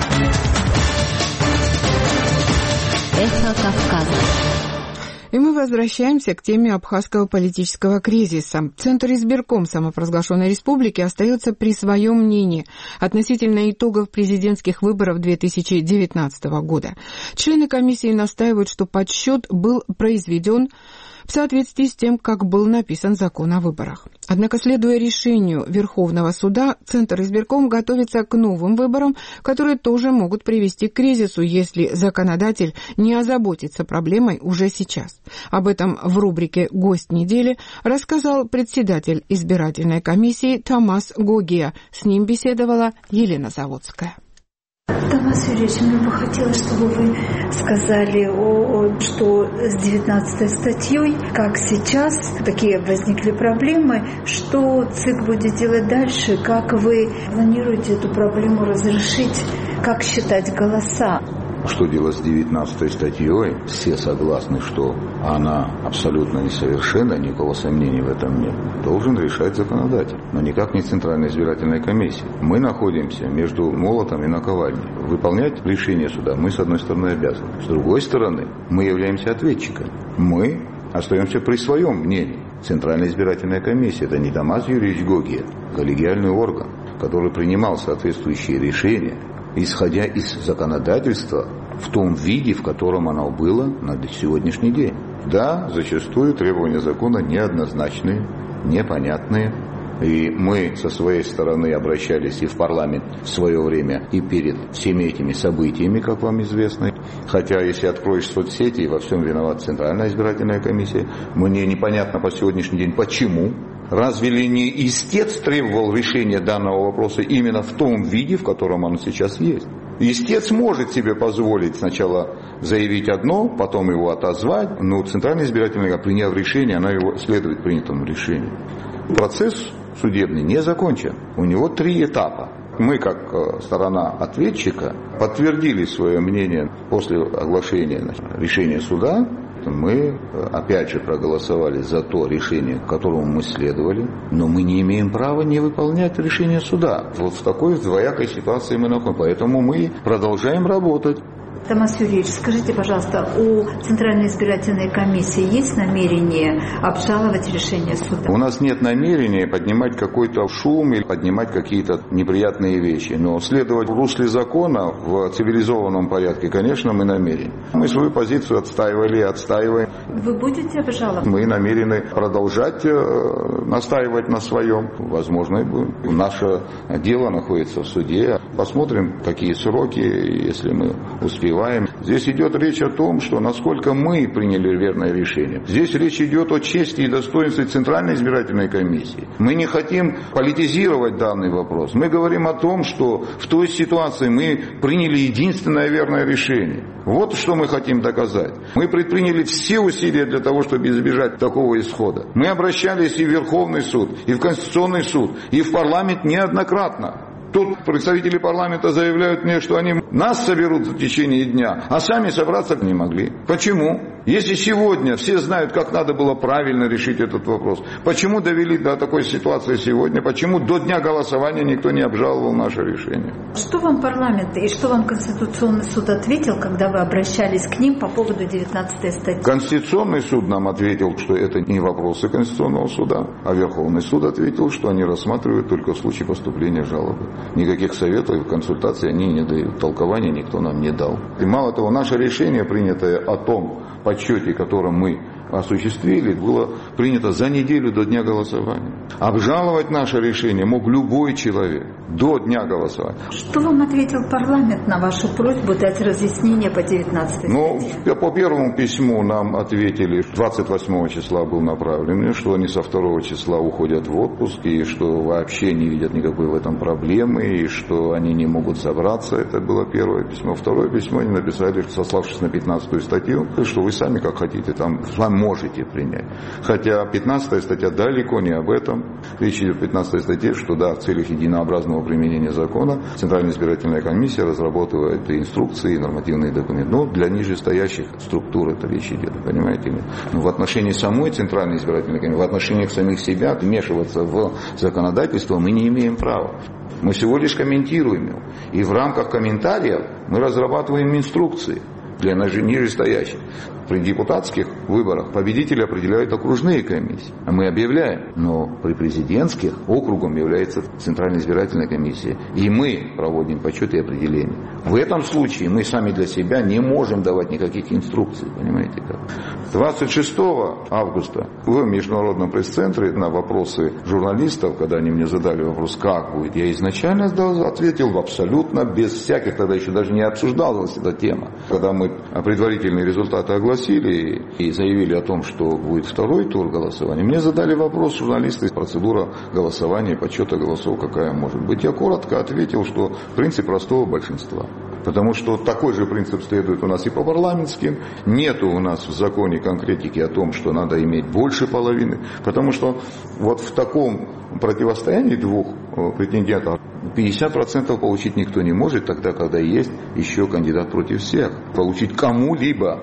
Эхо Кавказа. И мы возвращаемся к теме абхазского политического кризиса. Центр избирком самопровозглашенной республики остается при своем мнении относительно итогов президентских выборов 2019 года. Члены комиссии настаивают, что подсчет был произведен в соответствии с тем, как был написан закон о выборах. Однако, следуя решению Верховного суда, Центр избирком готовится к новым выборам, которые тоже могут привести к кризису, если законодатель не озаботится проблемой уже сейчас. Об этом в рубрике «Гость недели» рассказал председатель избирательной комиссии Томас Гогия. С ним беседовала Елена Заводская. Тамас Юрьевич, мне бы хотелось, чтобы вы сказали, что с 19-й статьей, как сейчас, какие возникли проблемы, что ЦИК будет делать дальше, как вы планируете эту проблему разрешить, как считать голоса? Что делать с 19-й статьей? Все согласны, что она абсолютно несовершенна, никакого сомнения в этом нет. Должен решать законодатель, но никак не Центральная избирательная комиссия. Мы находимся между молотом и наковальней. Выполнять решение суда мы, с одной стороны, обязаны. С другой стороны, мы являемся ответчиками. Мы остаемся при своем мнении. Центральная избирательная комиссия – это не Тамас Юрьевич Гогия, коллегиальный орган, который принимал соответствующие решения, исходя из законодательства в том виде, в котором оно было на сегодняшний день. Да, зачастую требования закона неоднозначные, непонятные. И мы со своей стороны обращались и в парламент в свое время, и перед всеми этими событиями, как вам известно. Хотя, если откроешь соцсети, во всем виновата Центральная избирательная комиссия. Мне непонятно по сегодняшний день, почему. Разве ли не истец требовал решения данного вопроса именно в том виде, в котором оно сейчас есть? Истец может себе позволить сначала заявить одно, потом его отозвать, но Центральная избирательная комиссия, приняв решение, она его следует принятому решению. Процесс судебный не закончен. У него 3 этапа. Мы, как сторона ответчика, подтвердили свое мнение после оглашения решения суда. Мы, опять же, проголосовали за то решение, которому мы следовали, но мы не имеем права не выполнять решение суда. Вот в такой двоякой ситуации мы находимся. Поэтому мы продолжаем работать. Тамас Юрьевич, скажите, пожалуйста, у Центральной избирательной комиссии есть намерение обжаловать решение суда? У нас нет намерения поднимать какой-то шум или поднимать какие-то неприятные вещи. Но следовать в русле закона в цивилизованном порядке, конечно, мы намерены. Мы свою позицию отстаивали и отстаиваем. Вы будете обжаловать? Мы намерены продолжать настаивать на своем. Возможно, и будем. Наше дело находится в суде. Посмотрим, какие сроки, если мы успеем. Здесь идет речь о том, что насколько мы приняли верное решение. Здесь речь идет о чести и достоинстве Центральной избирательной комиссии. Мы не хотим политизировать данный вопрос. Мы говорим о том, что в той ситуации мы приняли единственное верное решение. Вот что мы хотим доказать. Мы предприняли все усилия для того, чтобы избежать такого исхода. Мы обращались и в Верховный суд, и в Конституционный суд, и в парламент неоднократно. Тут представители парламента заявляют мне, что они нас соберут в течение дня, а сами собраться не могли. Почему? Если сегодня все знают, как надо было правильно решить этот вопрос, почему довели до такой ситуации сегодня, почему до дня голосования никто не обжаловал наше решение? Что вам парламент и что вам Конституционный суд ответил, когда вы обращались к ним по поводу 19 статьи? Конституционный суд нам ответил, что это не вопросы Конституционного суда, а Верховный суд ответил, что они рассматривают только в случае поступления жалобы. Никаких советов и консультаций они не дают. Толкования никто нам не дал. И мало того, наше решение, принятое о том подсчете, которым мы осуществили, было принято за неделю до дня голосования. Обжаловать наше решение мог любой человек до дня голосования. Что вам ответил парламент на вашу просьбу дать разъяснение по 19 статье? По первому письму нам ответили, 28 числа был направлен, что они со 2 числа уходят в отпуск, и что вообще не видят никакой в этом проблемы, и что они не могут собраться. Это было первое письмо. Второе письмо они написали, сославшись на 15 статью, что вы сами как хотите, там можете принять. Хотя 15 статья далеко не об этом. Речь идет о 15 статье, что да, в целях единообразного применения закона Центральная избирательная комиссия разработывает и инструкции, и нормативные документы. Но для нижестоящих структур это речь идет, понимаете ли? Но в отношении самой Центральной избирательной комиссии, в отношении самих себя вмешиваться в законодательство мы не имеем права. Мы всего лишь комментируем его. И в рамках комментариев мы разрабатываем инструкции для нижестоящих. При депутатских выборах победители определяют окружные комиссии, а мы объявляем. Но при президентских округом является Центральная избирательная комиссия. И мы проводим подсчет и определение. В этом случае мы сами для себя не можем давать никаких инструкций. Понимаете как? 26 августа в Международном пресс-центре на вопросы журналистов, когда они мне задали вопрос, как будет, я изначально ответил абсолютно без всяких, тогда еще даже не обсуждалась эта тема. Когда мы предварительные результаты огласили и заявили о том, что будет второй тур голосования, мне задали вопрос журналисты, процедура голосования, подсчета голосов какая может быть. Я коротко ответил, что принцип простого большинства. Потому что такой же принцип следует у нас и по парламентским. Нету у нас в законе конкретики о том, что надо иметь больше половины. Потому что вот в таком противостоянии двух претендентов 50% получить никто не может, тогда, когда есть еще кандидат против всех. Получить кому-либо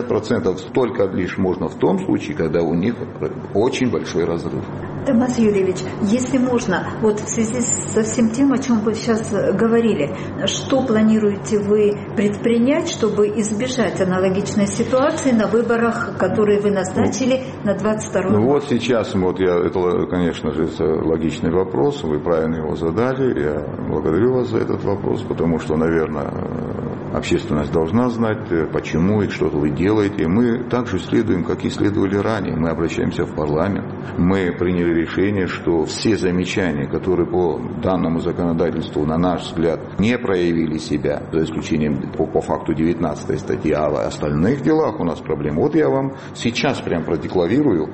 50% только лишь можно в том случае, когда у них очень большой разрыв. Тамас Юрьевич, если можно, вот в связи со всем тем, о чем вы сейчас говорили, что планируете вы предпринять, чтобы избежать аналогичной ситуации на выборах, которые вы назначили на 22 год? Вот сейчас, это, конечно же, логичный вопрос, вы правильно его задали, я благодарю вас за этот вопрос, потому что, наверное, общественность должна знать, почему и что вы делаете. Мы также следуем, как и следовали ранее. Мы обращаемся в парламент. Мы приняли решение, что все замечания, которые по данному законодательству, на наш взгляд, не проявили себя, за исключением по факту 19 статьи, а в остальных делах у нас проблемы. Вот я вам сейчас прям продекларирую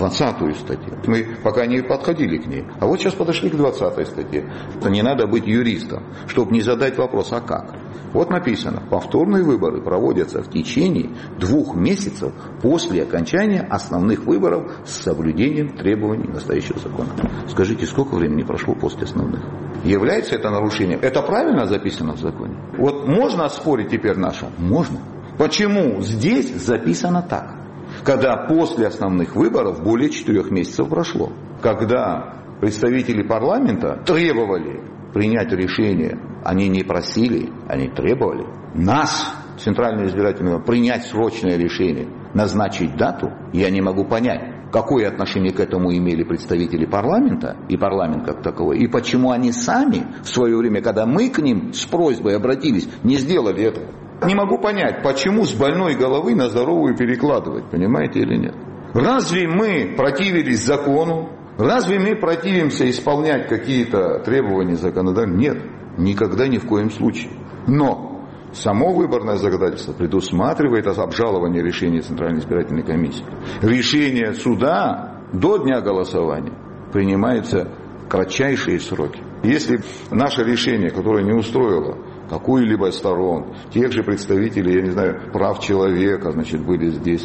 20 статью. Мы пока не подходили к ней. А вот сейчас подошли к 20 статье. Не надо быть юристом, чтобы не задать вопрос, а как? Вот написано, повторные выборы проводятся в течение 2 месяцев после окончания основных выборов с соблюдением требований настоящего закона. Скажите, сколько времени прошло после основных? Является это нарушением? Это правильно записано в законе? Вот можно оспорить теперь наше? Можно. Почему здесь записано так? Когда после основных выборов более 4 месяцев прошло. Когда представители парламента требовали принять решение, они не просили, они требовали нас, Центральную избирательную, принять срочное решение, назначить дату. Я не могу понять, какое отношение к этому имели представители парламента и парламент как таковой, и почему они сами в свое время, когда мы к ним с просьбой обратились, не сделали этого. Не могу понять, почему с больной головы на здоровую перекладывать, понимаете или нет. Разве мы противились закону? Разве мы противимся исполнять какие-то требования законодательства? Нет, никогда, ни в коем случае. Но само выборное законодательство предусматривает обжалование решения Центральной избирательной комиссии. Решение суда до дня голосования принимаются кратчайшие сроки. Если наше решение, которое не устроило какую-либо из сторон, тех же представителей, я не знаю, прав человека, значит, были здесь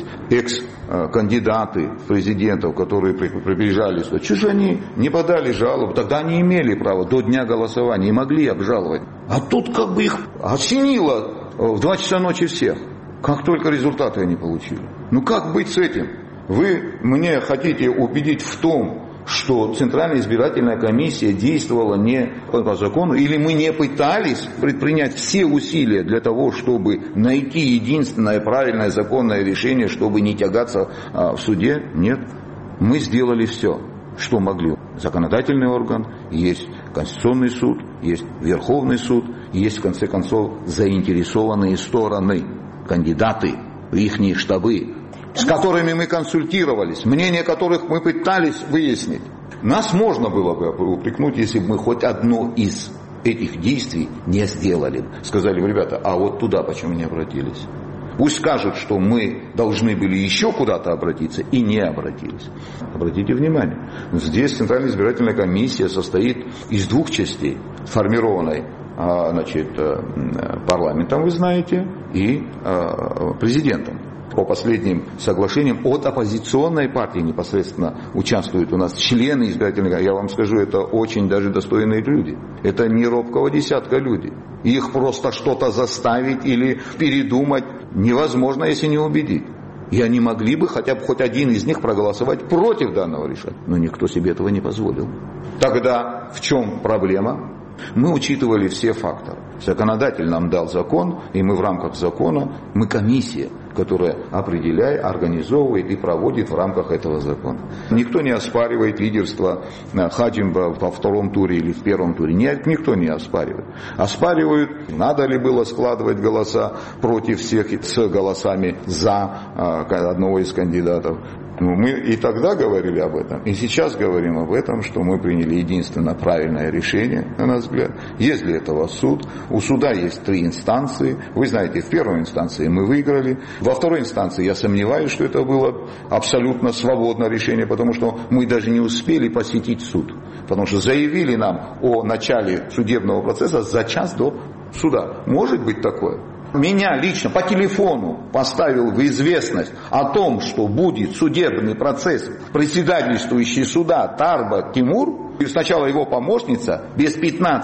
экс-кандидаты президентов, которые приезжали сюда, чего же они не подали жалобу, тогда они имели право до дня голосования и могли обжаловать. А тут как бы их осенило в 2 часа ночи всех, как только результаты они получили. Ну как быть с этим? Вы мне хотите убедить в том, что Центральная избирательная комиссия действовала не по закону, или мы не пытались предпринять все усилия для того, чтобы найти единственное правильное законное решение, чтобы не тягаться в суде? Нет. Мы сделали все, что могли. Законодательный орган, есть Конституционный суд, есть Верховный суд, есть, в конце концов, заинтересованные стороны, кандидаты, их штабы, с которыми мы консультировались, мнение которых мы пытались выяснить. Нас можно было бы упрекнуть, если бы мы хоть одно из этих действий не сделали. Сказали, ребята, а вот туда почему не обратились? Пусть скажут, что мы должны были еще куда-то обратиться, и не обратились. Обратите внимание, здесь Центральная избирательная комиссия состоит из 2 частей, сформированной парламентом, вы знаете, и президентом. По последним соглашениям от оппозиционной партии непосредственно участвуют у нас члены избирательной. Я вам скажу, это очень даже достойные люди. Это не робкого десятка люди. Их просто что-то заставить или передумать невозможно, если не убедить. И они могли бы хотя бы хоть один из них проголосовать против данного решения. Но никто себе этого не позволил. Тогда в чем проблема? Мы учитывали все факторы. Законодатель нам дал закон, и мы в рамках закона, мы комиссия, которая определяет, организовывает и проводит в рамках этого закона. Никто не оспаривает лидерство Хаджимба во 2-м туре или в 1-м туре. Нет, никто не оспаривает. Оспаривают, надо ли было складывать голоса против всех с голосами за одного из кандидатов. Мы и тогда говорили об этом, и сейчас говорим об этом, что мы приняли единственно правильное решение, на наш взгляд. Есть для этого суд. У суда есть 3 инстанции. Вы знаете, в первой инстанции мы выиграли. Во второй инстанции я сомневаюсь, что это было абсолютно свободное решение, потому что мы даже не успели посетить суд. Потому что заявили нам о начале судебного процесса за час до суда. Может быть такое? Меня лично по телефону поставил в известность о том, что будет судебный процесс председательствующий суда Тарба Тимур. И сначала его помощница без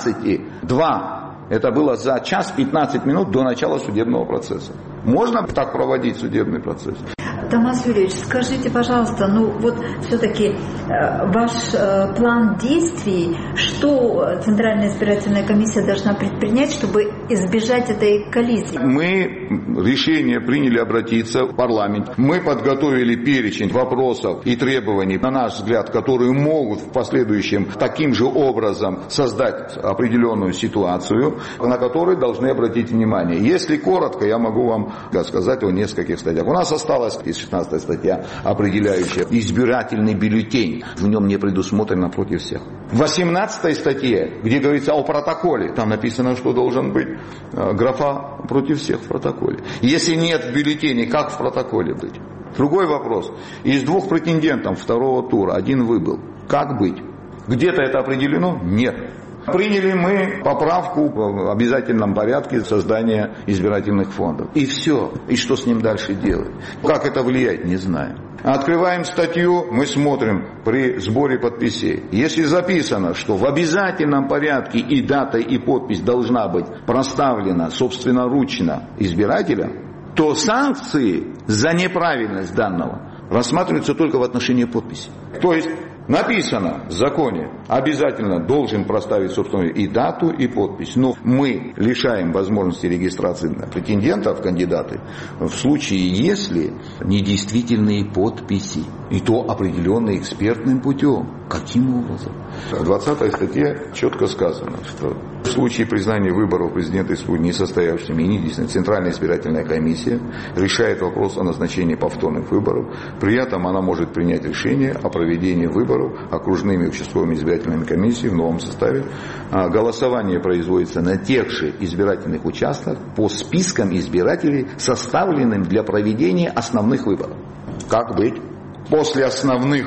15:02. Это было за час 15 минут до начала судебного процесса. Можно так проводить судебный процесс? Томас Юрьевич, скажите, пожалуйста, все-таки ваш план действий, что Центральная избирательная комиссия должна предпринять, чтобы избежать этой коллизии? Мы решение приняли обратиться в парламент. Мы подготовили перечень вопросов и требований, на наш взгляд, которые могут в последующем таким же образом создать определенную ситуацию, на которую должны обратить внимание. Если коротко, я могу вам сказать о нескольких статьях. У нас осталось 16-я статья, определяющая избирательный бюллетень. В нем не предусмотрено против всех. В 18-й статье, где говорится о протоколе, там написано, что должен быть графа против всех в протоколе. Если нет в бюллетене, как в протоколе быть? Другой вопрос. Из 2 претендентов второго тура 1 выбыл. Как быть? Где-то это определено? Нет. Приняли мы поправку в обязательном порядке создания избирательных фондов. И все. И что с ним дальше делать? Как это влияет, не знаю. Открываем статью, мы смотрим при сборе подписей. Если записано, что в обязательном порядке и дата, и подпись должна быть проставлена собственноручно избирателем, то санкции за неправильность данного рассматриваются только в отношении подписи. То есть написано в законе, обязательно должен проставить, собственно, и дату, и подпись. Но мы лишаем возможности регистрации претендентов, кандидаты, в случае, если недействительные подписи. И то определенные экспертным путем. Каким образом? В 20-й статье четко сказано, что в случае признания выборов президента республики несостоявшимся и недействительными, Центральная избирательная комиссия решает вопрос о назначении повторных выборов. При этом она может принять решение о проведении выборов окружными участковыми избирательными комиссиями в новом составе. Голосование производится на тех же избирательных участках по спискам избирателей, составленным для проведения основных выборов. Как быть? После основных.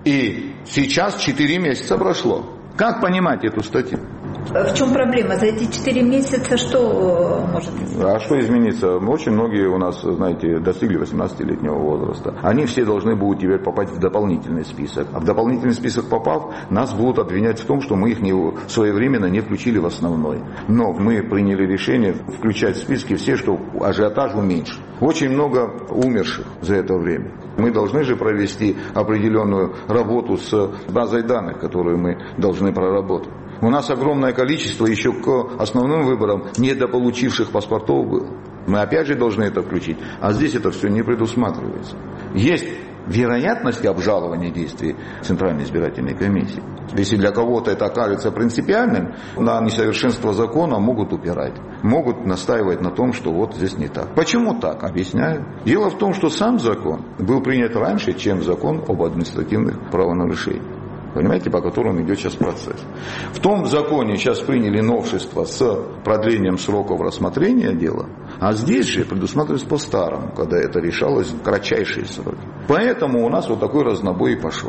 И сейчас 4 месяца прошло. Как понимать эту статью? В чем проблема? За эти 4 месяца что может измениться? А что изменится? Очень многие у нас, знаете, достигли 18-летнего возраста. Они все должны будут теперь попасть в дополнительный список. А в дополнительный список попав, нас будут обвинять в том, что мы их своевременно не включили в основной. Но мы приняли решение включать в списки все, что ажиотаж уменьшит. Очень много умерших за это время. Мы должны же провести определенную работу с базой данных, которую мы должны проработать. У нас огромное количество еще к основным выборам недополучивших паспортов было. Мы опять же должны это включить. А здесь это все не предусматривается. Есть вероятность обжалования действий Центральной избирательной комиссии. Если для кого-то это окажется принципиальным, на несовершенство закона могут упирать. Могут настаивать на том, что вот здесь не так. Почему так? Объясняю. Дело в том, что сам закон был принят раньше, чем закон об административных правонарушениях. Понимаете, по которому идет сейчас процесс. В том законе сейчас приняли новшество с продлением сроков рассмотрения дела, а здесь же предусматривается по-старому, когда это решалось в кратчайшие сроки. Поэтому у нас вот такой разнобой и пошел.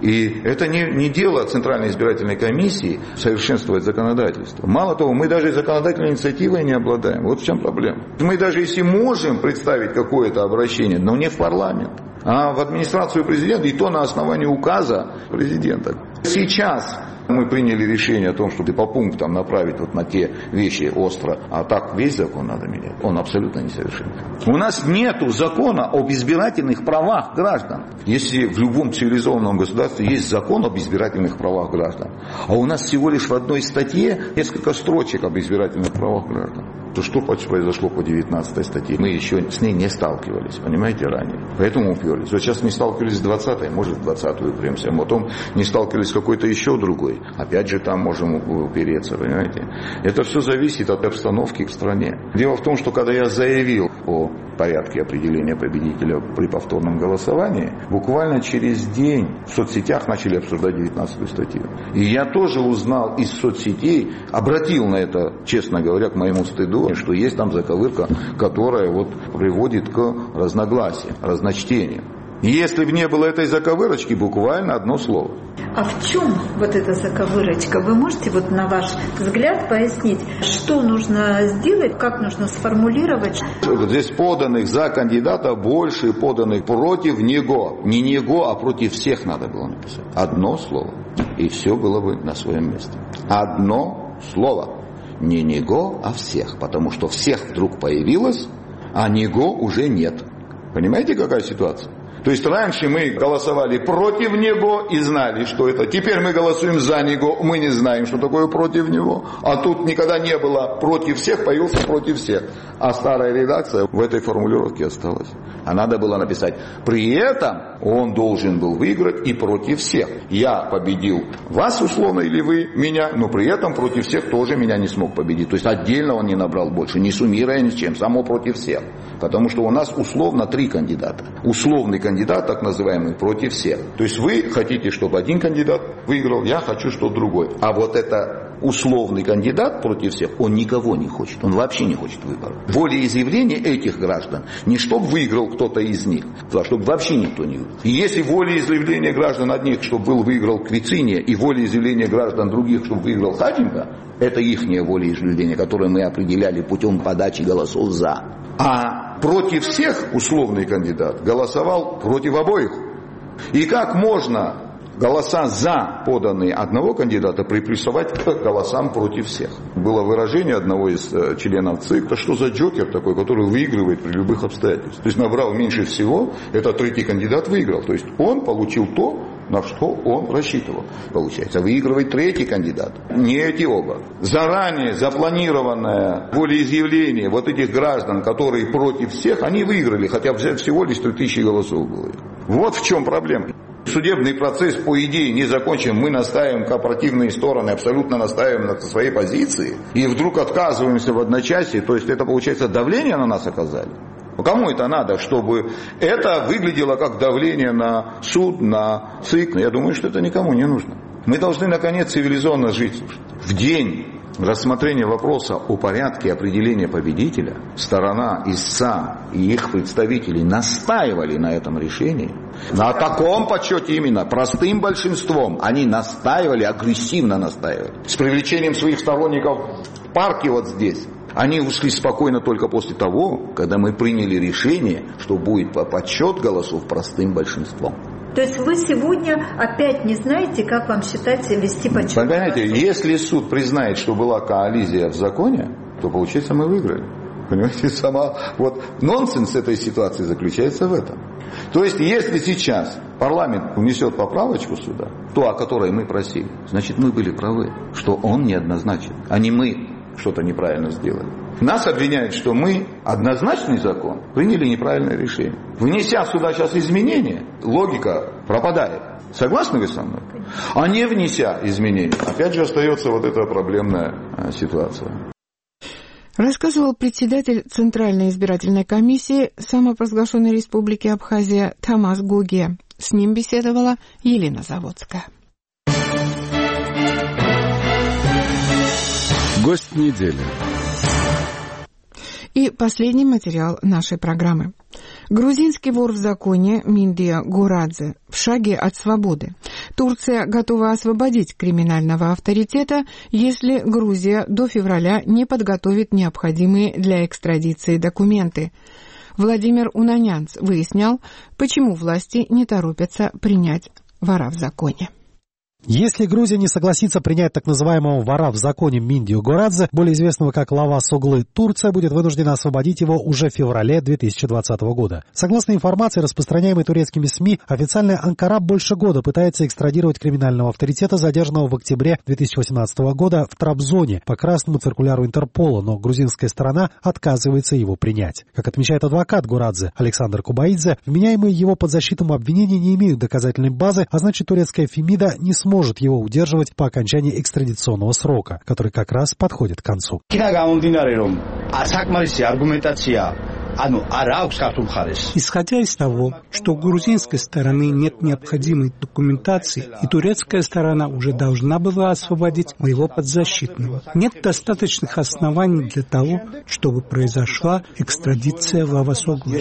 И это не дело Центральной избирательной комиссии совершенствовать законодательство. Мало того, мы даже законодательной инициативой не обладаем. Вот в чем проблема. Мы даже если можем представить какое-то обращение, но не в парламент, а в администрацию президента, и то на основании указа президента. Сейчас мы приняли решение о том, чтобы по пунктам направить вот на те вещи остро, а так весь закон надо менять. Он абсолютно несовершенен. У нас нету закона об избирательных правах граждан. Если в любом цивилизованном государстве есть закон об избирательных правах граждан, а у нас всего лишь в одной статье несколько строчек об избирательных правах граждан, то что произошло по 19 статье? Мы еще с ней не сталкивались, понимаете, ранее. Поэтому уперлись. Вот сейчас не сталкивались с 20-й, может в 20-ю упремся, а потом не сталкивались с какой-то еще другой. Опять же там можем упереться, понимаете. Это все зависит от обстановки в стране. Дело в том, что когда я заявил о порядке определения победителя при повторном голосовании, буквально через день в соцсетях начали обсуждать 19-ю статью. И я тоже узнал из соцсетей, обратил на это, честно говоря, к моему стыду, что есть там заковырка, которая вот приводит к разногласиям, разночтениям. Если бы не было этой заковырочки, буквально одно слово. А в чем вот эта заковырочка? Вы можете вот на ваш взгляд пояснить, что нужно сделать, как нужно сформулировать? Здесь поданных за кандидата больше, поданных против него. Не него, а против всех надо было написать. Одно слово, и все было бы на своем месте. Одно слово. Не него, а всех. Потому что всех вдруг появилось, а него уже нет. Понимаете, какая ситуация? То есть раньше мы голосовали против него и знали, что это. Теперь мы голосуем за него, мы не знаем, что такое против него. А тут никогда не было против всех, появился против всех. А старая редакция в этой формулировке осталась. А надо было написать, при этом он должен был выиграть и против всех. Я победил вас условно или вы меня, но при этом против всех тоже меня не смог победить. То есть отдельно он не набрал больше, не суммируя ни с чем, само против всех. Потому что у нас условно 3 кандидата. Условный кандидат, так называемый, против всех. То есть вы хотите, чтобы один кандидат выиграл, я хочу, чтобы другой. А вот это условный кандидат против всех, он никого не хочет. Он вообще не хочет выборов. Волеизъявление этих граждан не чтобы выиграл кто-то из них, а чтобы вообще никто не выиграл. И если волеизъявление граждан одних, чтобы выиграл Квициния, и волеизъявление граждан других, чтобы выиграл Хатенко, это ихнее волеизъявление, которое мы определяли путем подачи голосов «за». А против всех условный кандидат голосовал против обоих. И как можно голоса за поданные одного кандидата приплюсовать к голосам против всех? Было выражение одного из членов ЦИК, да что за джокер такой, который выигрывает при любых обстоятельствах. То есть набрал меньше всего, этот третий кандидат выиграл. То есть он получил то, на что он рассчитывал. Получается, выигрывает третий кандидат, не эти оба. Заранее запланированное волеизъявление вот этих граждан, которые против всех, они выиграли, хотя всего лишь 3000 голосов было. Вот в чем проблема. Судебный процесс, по идее, не закончен. Мы настаиваем, кооперативные стороны абсолютно настаиваем на своей позиции. И вдруг отказываемся в одночасье. То есть это, получается, давление на нас оказали. Кому это надо, чтобы это выглядело как давление на суд, на ЦИК? Я думаю, что это никому не нужно. Мы должны, наконец, цивилизованно жить. Слушайте. В день рассмотрения вопроса о порядке определения победителя сторона истца и их представители настаивали на этом решении. На таком почете именно, простым большинством, они настаивали, агрессивно настаивали. С привлечением своих сторонников в парке вот здесь. Они ушли спокойно только после того, когда мы приняли решение, что будет подсчет голосов простым большинством. То есть вы сегодня опять не знаете, как вам считать вести подсчет? Понимаете, если суд признает, что была коллизия в законе, то, получается, мы выиграли. Понимаете, сама вот нонсенс этой ситуации заключается в этом. То есть, если сейчас парламент внесет поправочку сюда, то, о которой мы просили, значит, мы были правы, что он неоднозначен, а не мы что-то неправильно сделали. Нас обвиняют, что мы однозначный закон приняли неправильное решение. Внеся сюда сейчас изменения, логика пропадает. Согласны вы со мной? А не внеся изменения, опять же остается вот эта проблемная ситуация. Рассказывал председатель Центральной избирательной комиссии самопровозглашенной республики Абхазия Тамас Гуге. С ним беседовала Елена Заводская. Гость недели. И последний материал нашей программы. Грузинский вор в законе Миндия Горадзе в шаге от свободы. Турция готова освободить криминального авторитета, если Грузия до февраля не подготовит необходимые для экстрадиции документы. Владимир Унанянц выяснял, почему власти не торопятся принять вора в законе. Если Грузия не согласится принять так называемого вора в законе Миндию Горадзе, более известного как Лавас Оглы, Турция будет вынуждена освободить его уже в феврале 2020 года. Согласно информации, распространяемой турецкими СМИ, официальная Анкара больше года пытается экстрадировать криминального авторитета, задержанного в октябре 2018 года в Трабзоне по красному циркуляру Интерпола, но грузинская сторона отказывается его принять. Как отмечает адвокат Горадзе Александр Кубаидзе, вменяемые его подзащитному обвинения не имеют доказательной базы, а значит турецкая Фемида не сможет его удерживать по окончании экстрадиционного срока, который как раз подходит к концу. Исходя из того, что у грузинской стороны нет необходимой документации, и турецкая сторона уже должна была освободить моего подзащитного, нет достаточных оснований для того, чтобы произошла экстрадиция Лавасоглу.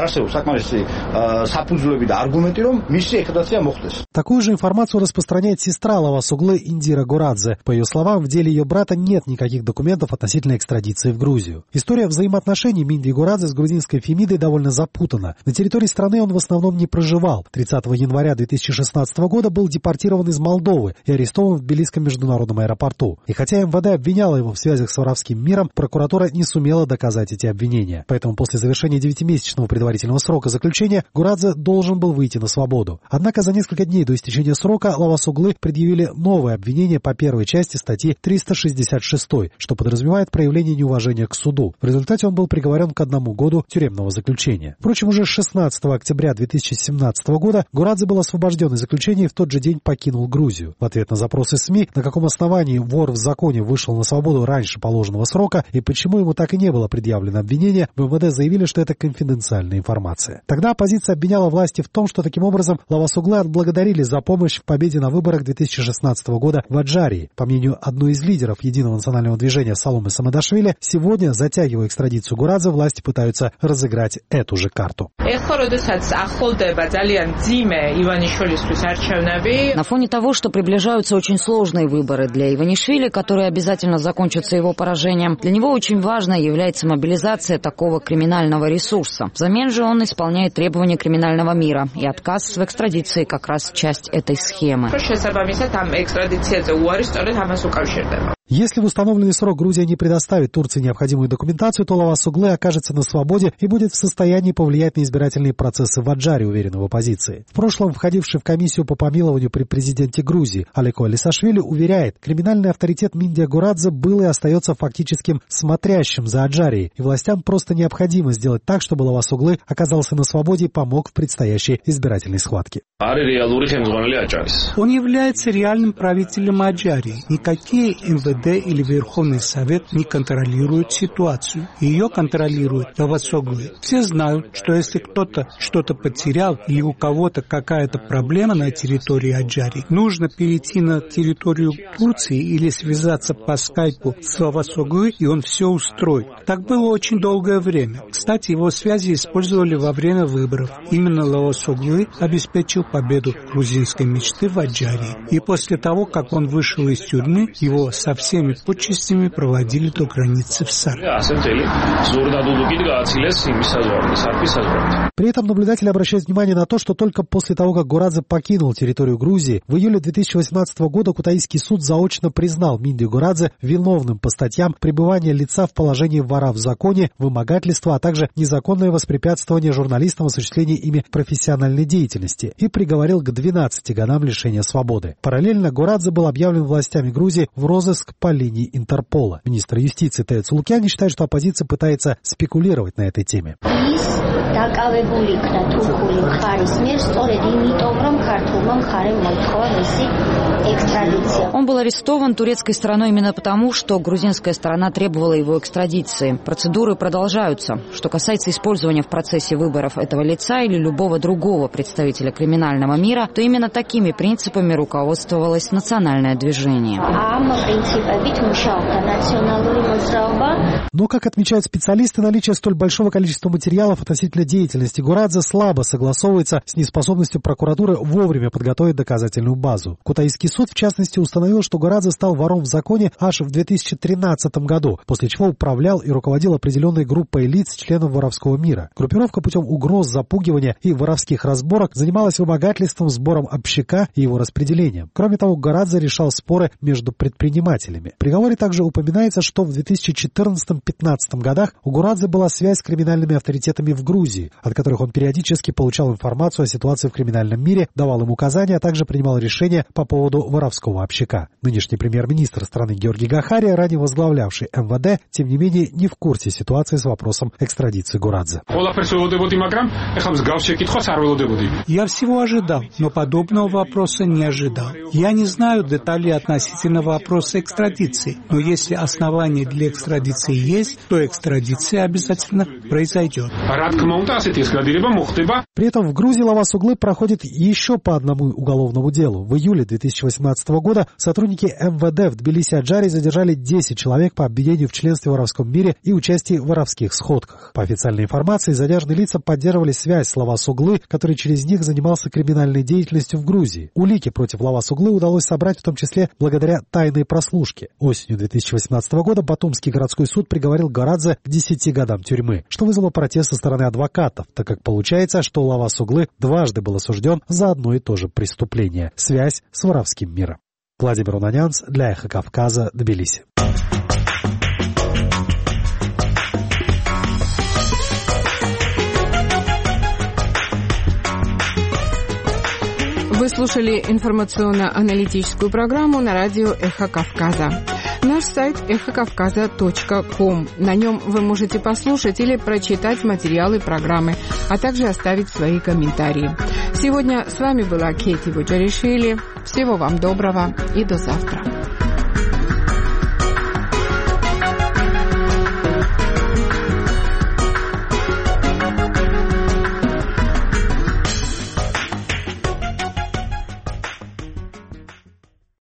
Такую же информацию распространяет сестра Лавасоглы Индира Горадзе. По ее словам, в деле ее брата нет никаких документов относительно экстрадиции в Грузию. История взаимоотношений Минди Горадзе с грузинской Фемидой довольно запутана. На территории страны он в основном не проживал. 30 января 2016 года был депортирован из Молдовы и арестован в Тбилисском международном аэропорту. И хотя МВД обвиняло его в связях с воровским миром, прокуратура не сумела доказать эти обвинения. Поэтому после завершения 9-месячного предварительного срока заключения Горадзе должен был выйти на свободу. Однако за несколько дней до истечения срока Лавасоглы предъявили новое обвинение по первой части статьи 366, что подразумевает проявление неуважения к суду. В результате он был приговорен к 1 году тюремного заключения. Впрочем, уже 16 октября 2017 года Горадзе был освобожден из заключения и в тот же день покинул Грузию. В ответ на запросы СМИ, на каком основании вор в законе вышел на свободу раньше положенного срока и почему ему так и не было предъявлено обвинение, в МВД заявили, что это конфиденциальная информация. Тогда оппозиция обвиняла власти в том, что таким образом Лавасоглы отблагодарили за помощь в победе на выборах 2016 года в Аджарии. По мнению одной из лидеров Единого национального движения Саломе Самадашвили, сегодня, затягивая экстрадицию Горадзе, власти пытаются разыграть эту же карту. На фоне того, что приближаются очень сложные выборы для Иванишвили, которые обязательно закончатся его поражением, для него очень важной является мобилизация такого криминального ресурса. Взамен же он исполняет требования криминального мира, и отказ в экстрадиции как раз часть этой схемы. Если в установленный срок Грузия не предоставит Турции необходимую документацию, то Лавасоглы окажется на свободе и будет в состоянии повлиять на избирательные процессы в Аджаре, уверены в оппозиции. В прошлом входивший в комиссию по помилованию при президенте Грузии Алеко Алисашвили уверяет, криминальный авторитет Минди Горадзе был и остается фактическим смотрящим за Аджарией, и властям просто необходимо сделать так, чтобы Лавасоглы оказался на свободе и помог в предстоящей избирательной схватке. Он является реальным правителем Аджарии. Никакие МВД или Верховный Совет не контролируют ситуацию. Ее контролируют Лавасоглы. Все знают, что если кто-то что-то потерял или у кого-то какая-то проблема на территории Аджарии, нужно перейти на территорию Турции или связаться по скайпу с Лавасоглы, и он все устроит. Так было очень долгое время. Кстати, его связи использовали во время выборов. Именно Лавасоглы обеспечил победу грузинской мечты в Аджарии. И после того, как он вышел из тюрьмы, его со всеми почестями проводили до границы в Сар. При этом наблюдатели обращают внимание на то, что только после того, как Горадзе покинул территорию Грузии, в июле 2018 года Кутаисский суд заочно признал Минди Горадзе виновным по статьям пребывания лица в положении вора в законе, вымогательства, а также незаконное воспрепятствование журналистам в осуществлении ими профессиональной деятельности и приговорил к 12 годам лишения свободы. Параллельно Горадзе был объявлен властями Грузии в розыск по линии Интерпола. Министр юстиции Тео Цулукяни считает, что оппозиция пытается спекулировать на этой теме. Он был арестован турецкой стороной именно потому, что грузинская сторона требовала его экстрадиции. Процедуры продолжаются. Что касается использования в процессе выборов этого лица или любого другого представителя криминального мира, то именно такими принципами руководствовалось национальное движение. Но, как отмечают специалисты, наличие столь большого количества материалов относительно деятельности Горадзе слабо согласовывается с неспособностью прокуратуры вовремя подготовить доказательную базу. Кутаисский суд, в частности, установил, что Горадзе стал вором в законе аж в 2013 году, после чего управлял и руководил определенной группой лиц, членов воровского мира. Группировка путем угроз, запугивания и воровских разборок занималась вымогательством, сбором общака и его распределением. Кроме того, Горадзе решал споры между предпринимателями. В приговоре также упоминается, что в 2014-2015 годах у Горадзе была связь с криминальными авторитетами в Грузии, от которых он периодически получал информацию о ситуации в криминальном мире, давал им указания, а также принимал решения по поводу воровского общака. Нынешний премьер-министр страны Георгий Гахария, ранее возглавлявший МВД, тем не менее не в курсе ситуации с вопросом экстрадиции Горадзе. Я всего ожидал, но подобного вопроса не ожидал. Я не знаю деталей относительно вопроса экстрадиции. экстрадиции. Но если основания для экстрадиции есть, то экстрадиция обязательно произойдет. При этом в Грузии Лаваз Оглы проходит еще по одному уголовному делу. В июле 2018 года сотрудники МВД в Тбилиси-Аджаре задержали 10 человек по обвинению в членстве в воровском мире и участии в воровских сходках. По официальной информации, задержанные лица поддерживали связь с Лаваз Оглы, который через них занимался криминальной деятельностью в Грузии. Улики против Лаваз Оглы удалось собрать в том числе благодаря тайной прослушке. Осенью 2018 года Батумский городской суд приговорил Горадзе к 10 годам тюрьмы, что вызвало протест со стороны адвокатов, так как получается, что Лаваз Оглы дважды был осужден за одно и то же преступление – связь с воровским миром. Владимир Унанянц для Эхо Кавказа, Тбилиси. Вы слушали информационно-аналитическую программу на радио «Эхо Кавказа». Наш сайт эхокавказа.ком. На нем вы можете послушать или прочитать материалы программы, а также оставить свои комментарии. Сегодня с вами была Кейти Буджаришвили. Всего вам доброго и до завтра.